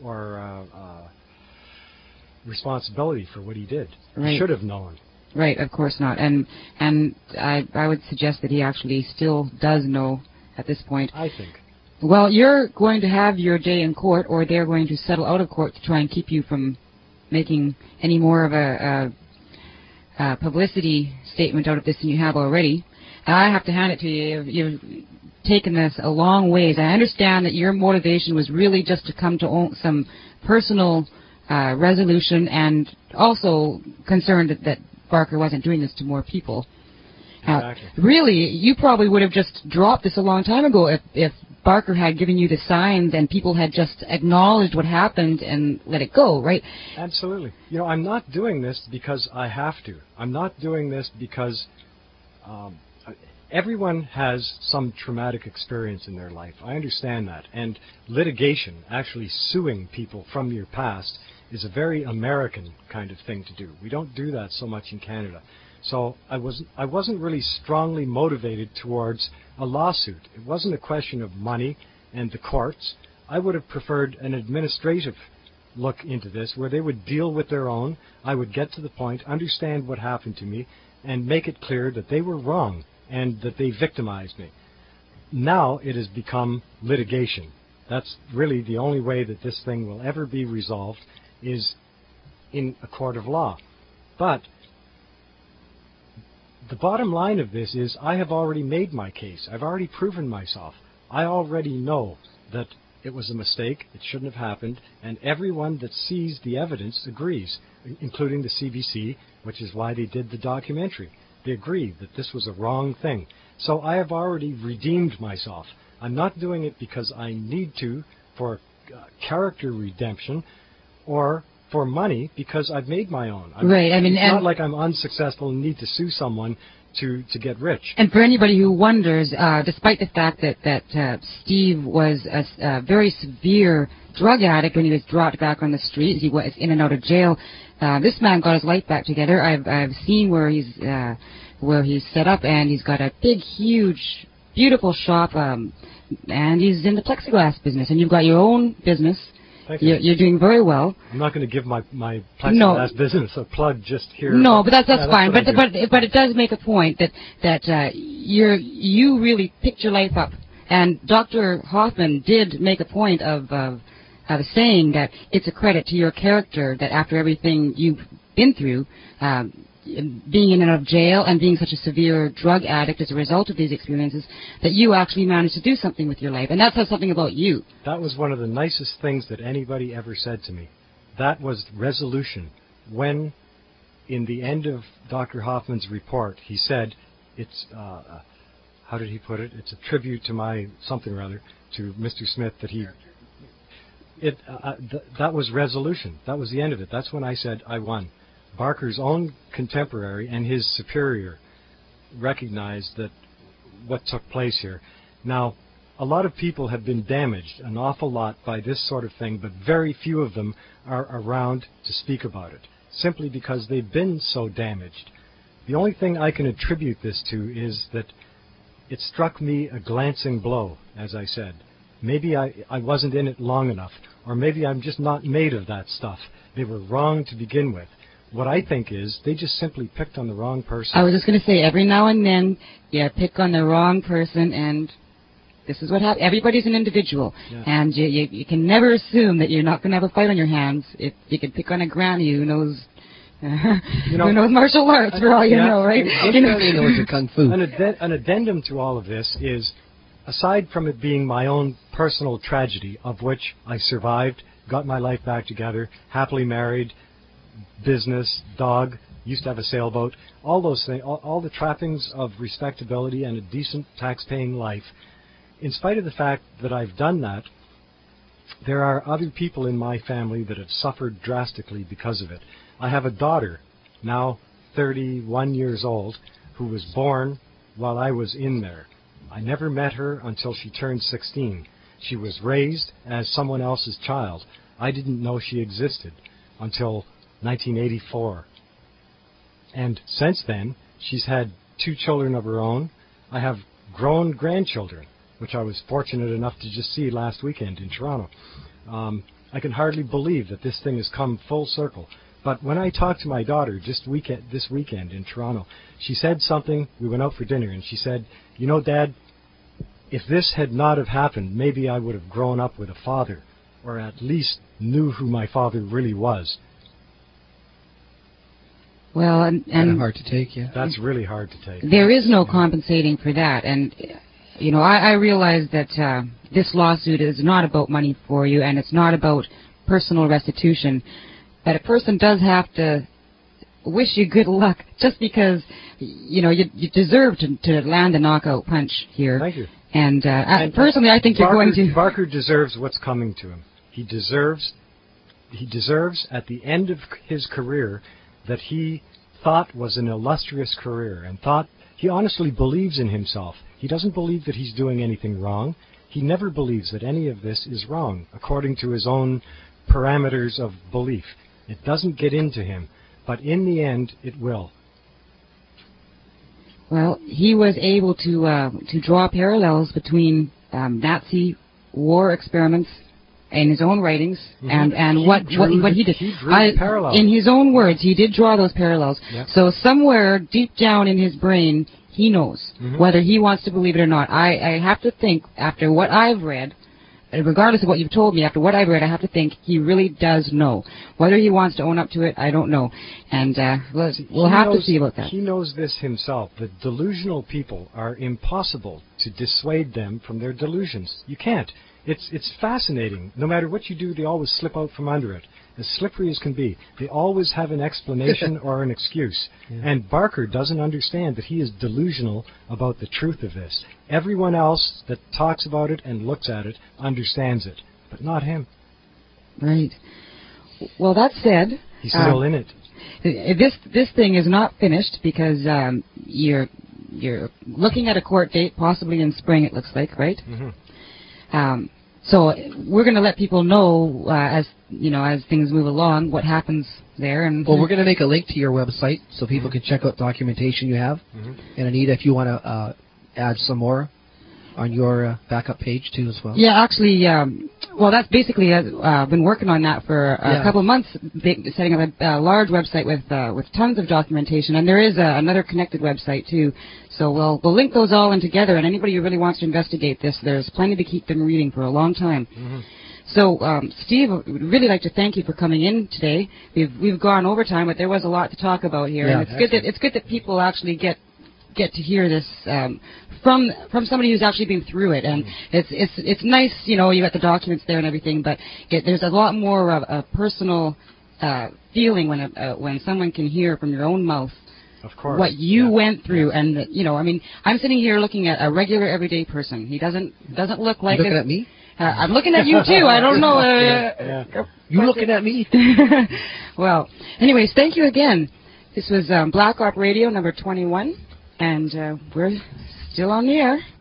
responsibility for what he did. Right. He should have known. Right, of course not. And I would suggest that he actually still does know at this point. I think. Well, you're going to have your day in court, or they're going to settle out of court to try and keep you from making any more of a publicity statement out of this than you have already. I have to hand it to you. You've taken this a long ways. I understand that your motivation was really just to come to some personal resolution, and also concerned that Barker wasn't doing this to more people. Exactly. Really, you probably would have just dropped this a long time ago if Barker had given you the signs and people had just acknowledged what happened and let it go, right? Absolutely. I'm not doing this because I have to. I'm not doing this because everyone has some traumatic experience in their life. I understand that. And litigation, actually suing people from your past, is a very American kind of thing to do. We don't do that so much in Canada. So I wasn't really strongly motivated towards a lawsuit. It wasn't a question of money and the courts. I would have preferred an administrative look into this where they would deal with their own. I would get to the point, understand what happened to me, and make it clear that they were wrong and that they victimized me. Now it has become litigation. That's really the only way that this thing will ever be resolved, is in a court of law. But the bottom line of this is I have already made my case. I've already proven myself. I already know that it was a mistake, it shouldn't have happened, and everyone that sees the evidence agrees, including the CBC, which is why they did the documentary. They agree that this was a wrong thing. So I have already redeemed myself. I'm not doing it because I need to for character redemption or for money, because I've made my own. Right. I mean, it's not like I'm unsuccessful and need to sue someone to get rich. And for anybody who wonders, despite the fact that Steve was a very severe drug addict when he was dropped back on the street, he was in and out of jail. This man got his life back together. I've seen where he's set up, and he's got a big, huge, beautiful shop, and he's in the plexiglass business. And you've got your own business. Thank you. You're doing very well. I'm not going to give my plexiglass business a plug just here. No, but that's fine. But it does make a point that you really picked your life up. And Dr. Hoffman did make a point of saying that it's a credit to your character that after everything you've been through, being in and out of jail and being such a severe drug addict as a result of these experiences, that you actually managed to do something with your life. And that says something about you. That was one of the nicest things that anybody ever said to me. That was resolution. When, in the end of Dr. Hoffman's report, he said, it's, how did he put it? It's a tribute to my something or other, to Mr. Smith, that he... that was resolution. That was the end of it. That's when I said I won. Barker's own contemporary and his superior recognized that what took place here. Now, a lot of people have been damaged, an awful lot, by this sort of thing, but very few of them are around to speak about it, simply because they've been so damaged. The only thing I can attribute this to is that it struck me a glancing blow, as I said. Maybe I wasn't in it long enough, or maybe I'm just not made of that stuff. They were wrong to begin with. What I think is they just simply picked on the wrong person. I was just going to say, every now and then, you pick on the wrong person, and this is what happens. Everybody's an individual, and you can never assume that you're not going to have a fight on your hands. If you can pick on a granny who knows who knows martial arts, for all you know, right? Everybody knows the kung fu. An addendum to all of this is, aside from it being my own personal tragedy, of which I survived, got my life back together, happily married, business, dog, used to have a sailboat, all those things, all the trappings of respectability and a decent tax-paying life. In spite of the fact that I've done that, there are other people in my family that have suffered drastically because of it. I have a daughter, now 31 years old, who was born while I was in there. I never met her until she turned 16. She was raised as someone else's child. I didn't know she existed until 1984. And since then, she's had 2 children of her own. I have grown grandchildren, which I was fortunate enough to just see last weekend in Toronto. I can hardly believe that this thing has come full circle. But when I talked to my daughter this weekend in Toronto, she said something. We went out for dinner, and she said, "You know, Dad, if this had not have happened, maybe I would have grown up with a father, or at least knew who my father really was." Well, and kind of hard to take, yeah. That's really hard to take. There is no compensating for that, and I realize that this lawsuit is not about money for you, and it's not about personal restitution. But a person does have to wish you good luck, just because you deserve to land a knockout punch here. Thank you. And personally, I think you're going to. Barker deserves what's coming to him. He deserves at the end of his career that he thought was an illustrious career, and he honestly believes in himself. He doesn't believe that he's doing anything wrong. He never believes that any of this is wrong, according to his own parameters of belief. It doesn't get into him, but in the end, it will. Well, he was able to draw parallels between Nazi war experiments in his own writings and what he did. He drew parallels. In his own words, he did draw those parallels. Yep. So somewhere deep down in his brain, he knows whether he wants to believe it or not. I have to think, after what I've read, regardless of what you've told me, after what I've read, I have to think he really does know. Whether he wants to own up to it, I don't know. And we'll have to see about that. He knows this himself, that delusional people are impossible to dissuade them from their delusions. You can't. It's fascinating. No matter what you do, they always slip out from under it. As slippery as can be. They always have an explanation or an excuse. Yeah. And Barker doesn't understand that he is delusional about the truth of this. Everyone else that talks about it and looks at it understands it, but not him. Right. Well, that said... He's still in it. This thing is not finished because you're looking at a court date, possibly in spring, it looks like, right? Mm-hmm. So we're going to let people know as things move along what happens there. And well, we're going to make a link to your website so people can check out documentation you have. And Anita, if you want to add some more on your backup page too as well. Yeah, actually, well, that's basically I've been working on that for a couple of months, setting up a large website with tons of documentation, and there is another connected website too. So we'll link those all in together, and anybody who really wants to investigate this, there's plenty to keep them reading for a long time. So, Steve, we'd really like to thank you for coming in today. We've gone over time, but there was a lot to talk about here, and it's good that people actually get to hear this from somebody who's actually been through it, and it's nice, you got the documents there and everything, but there's a lot more of a personal feeling when someone can hear from your own mouth. Of course. What you went through, and I'm sitting here looking at a regular, everyday person. He doesn't look like. You looking at me? I'm looking at you too. I don't know. You looking at me? Well, anyways, thank you again. This was Black Op Radio number 21, and we're still on the air.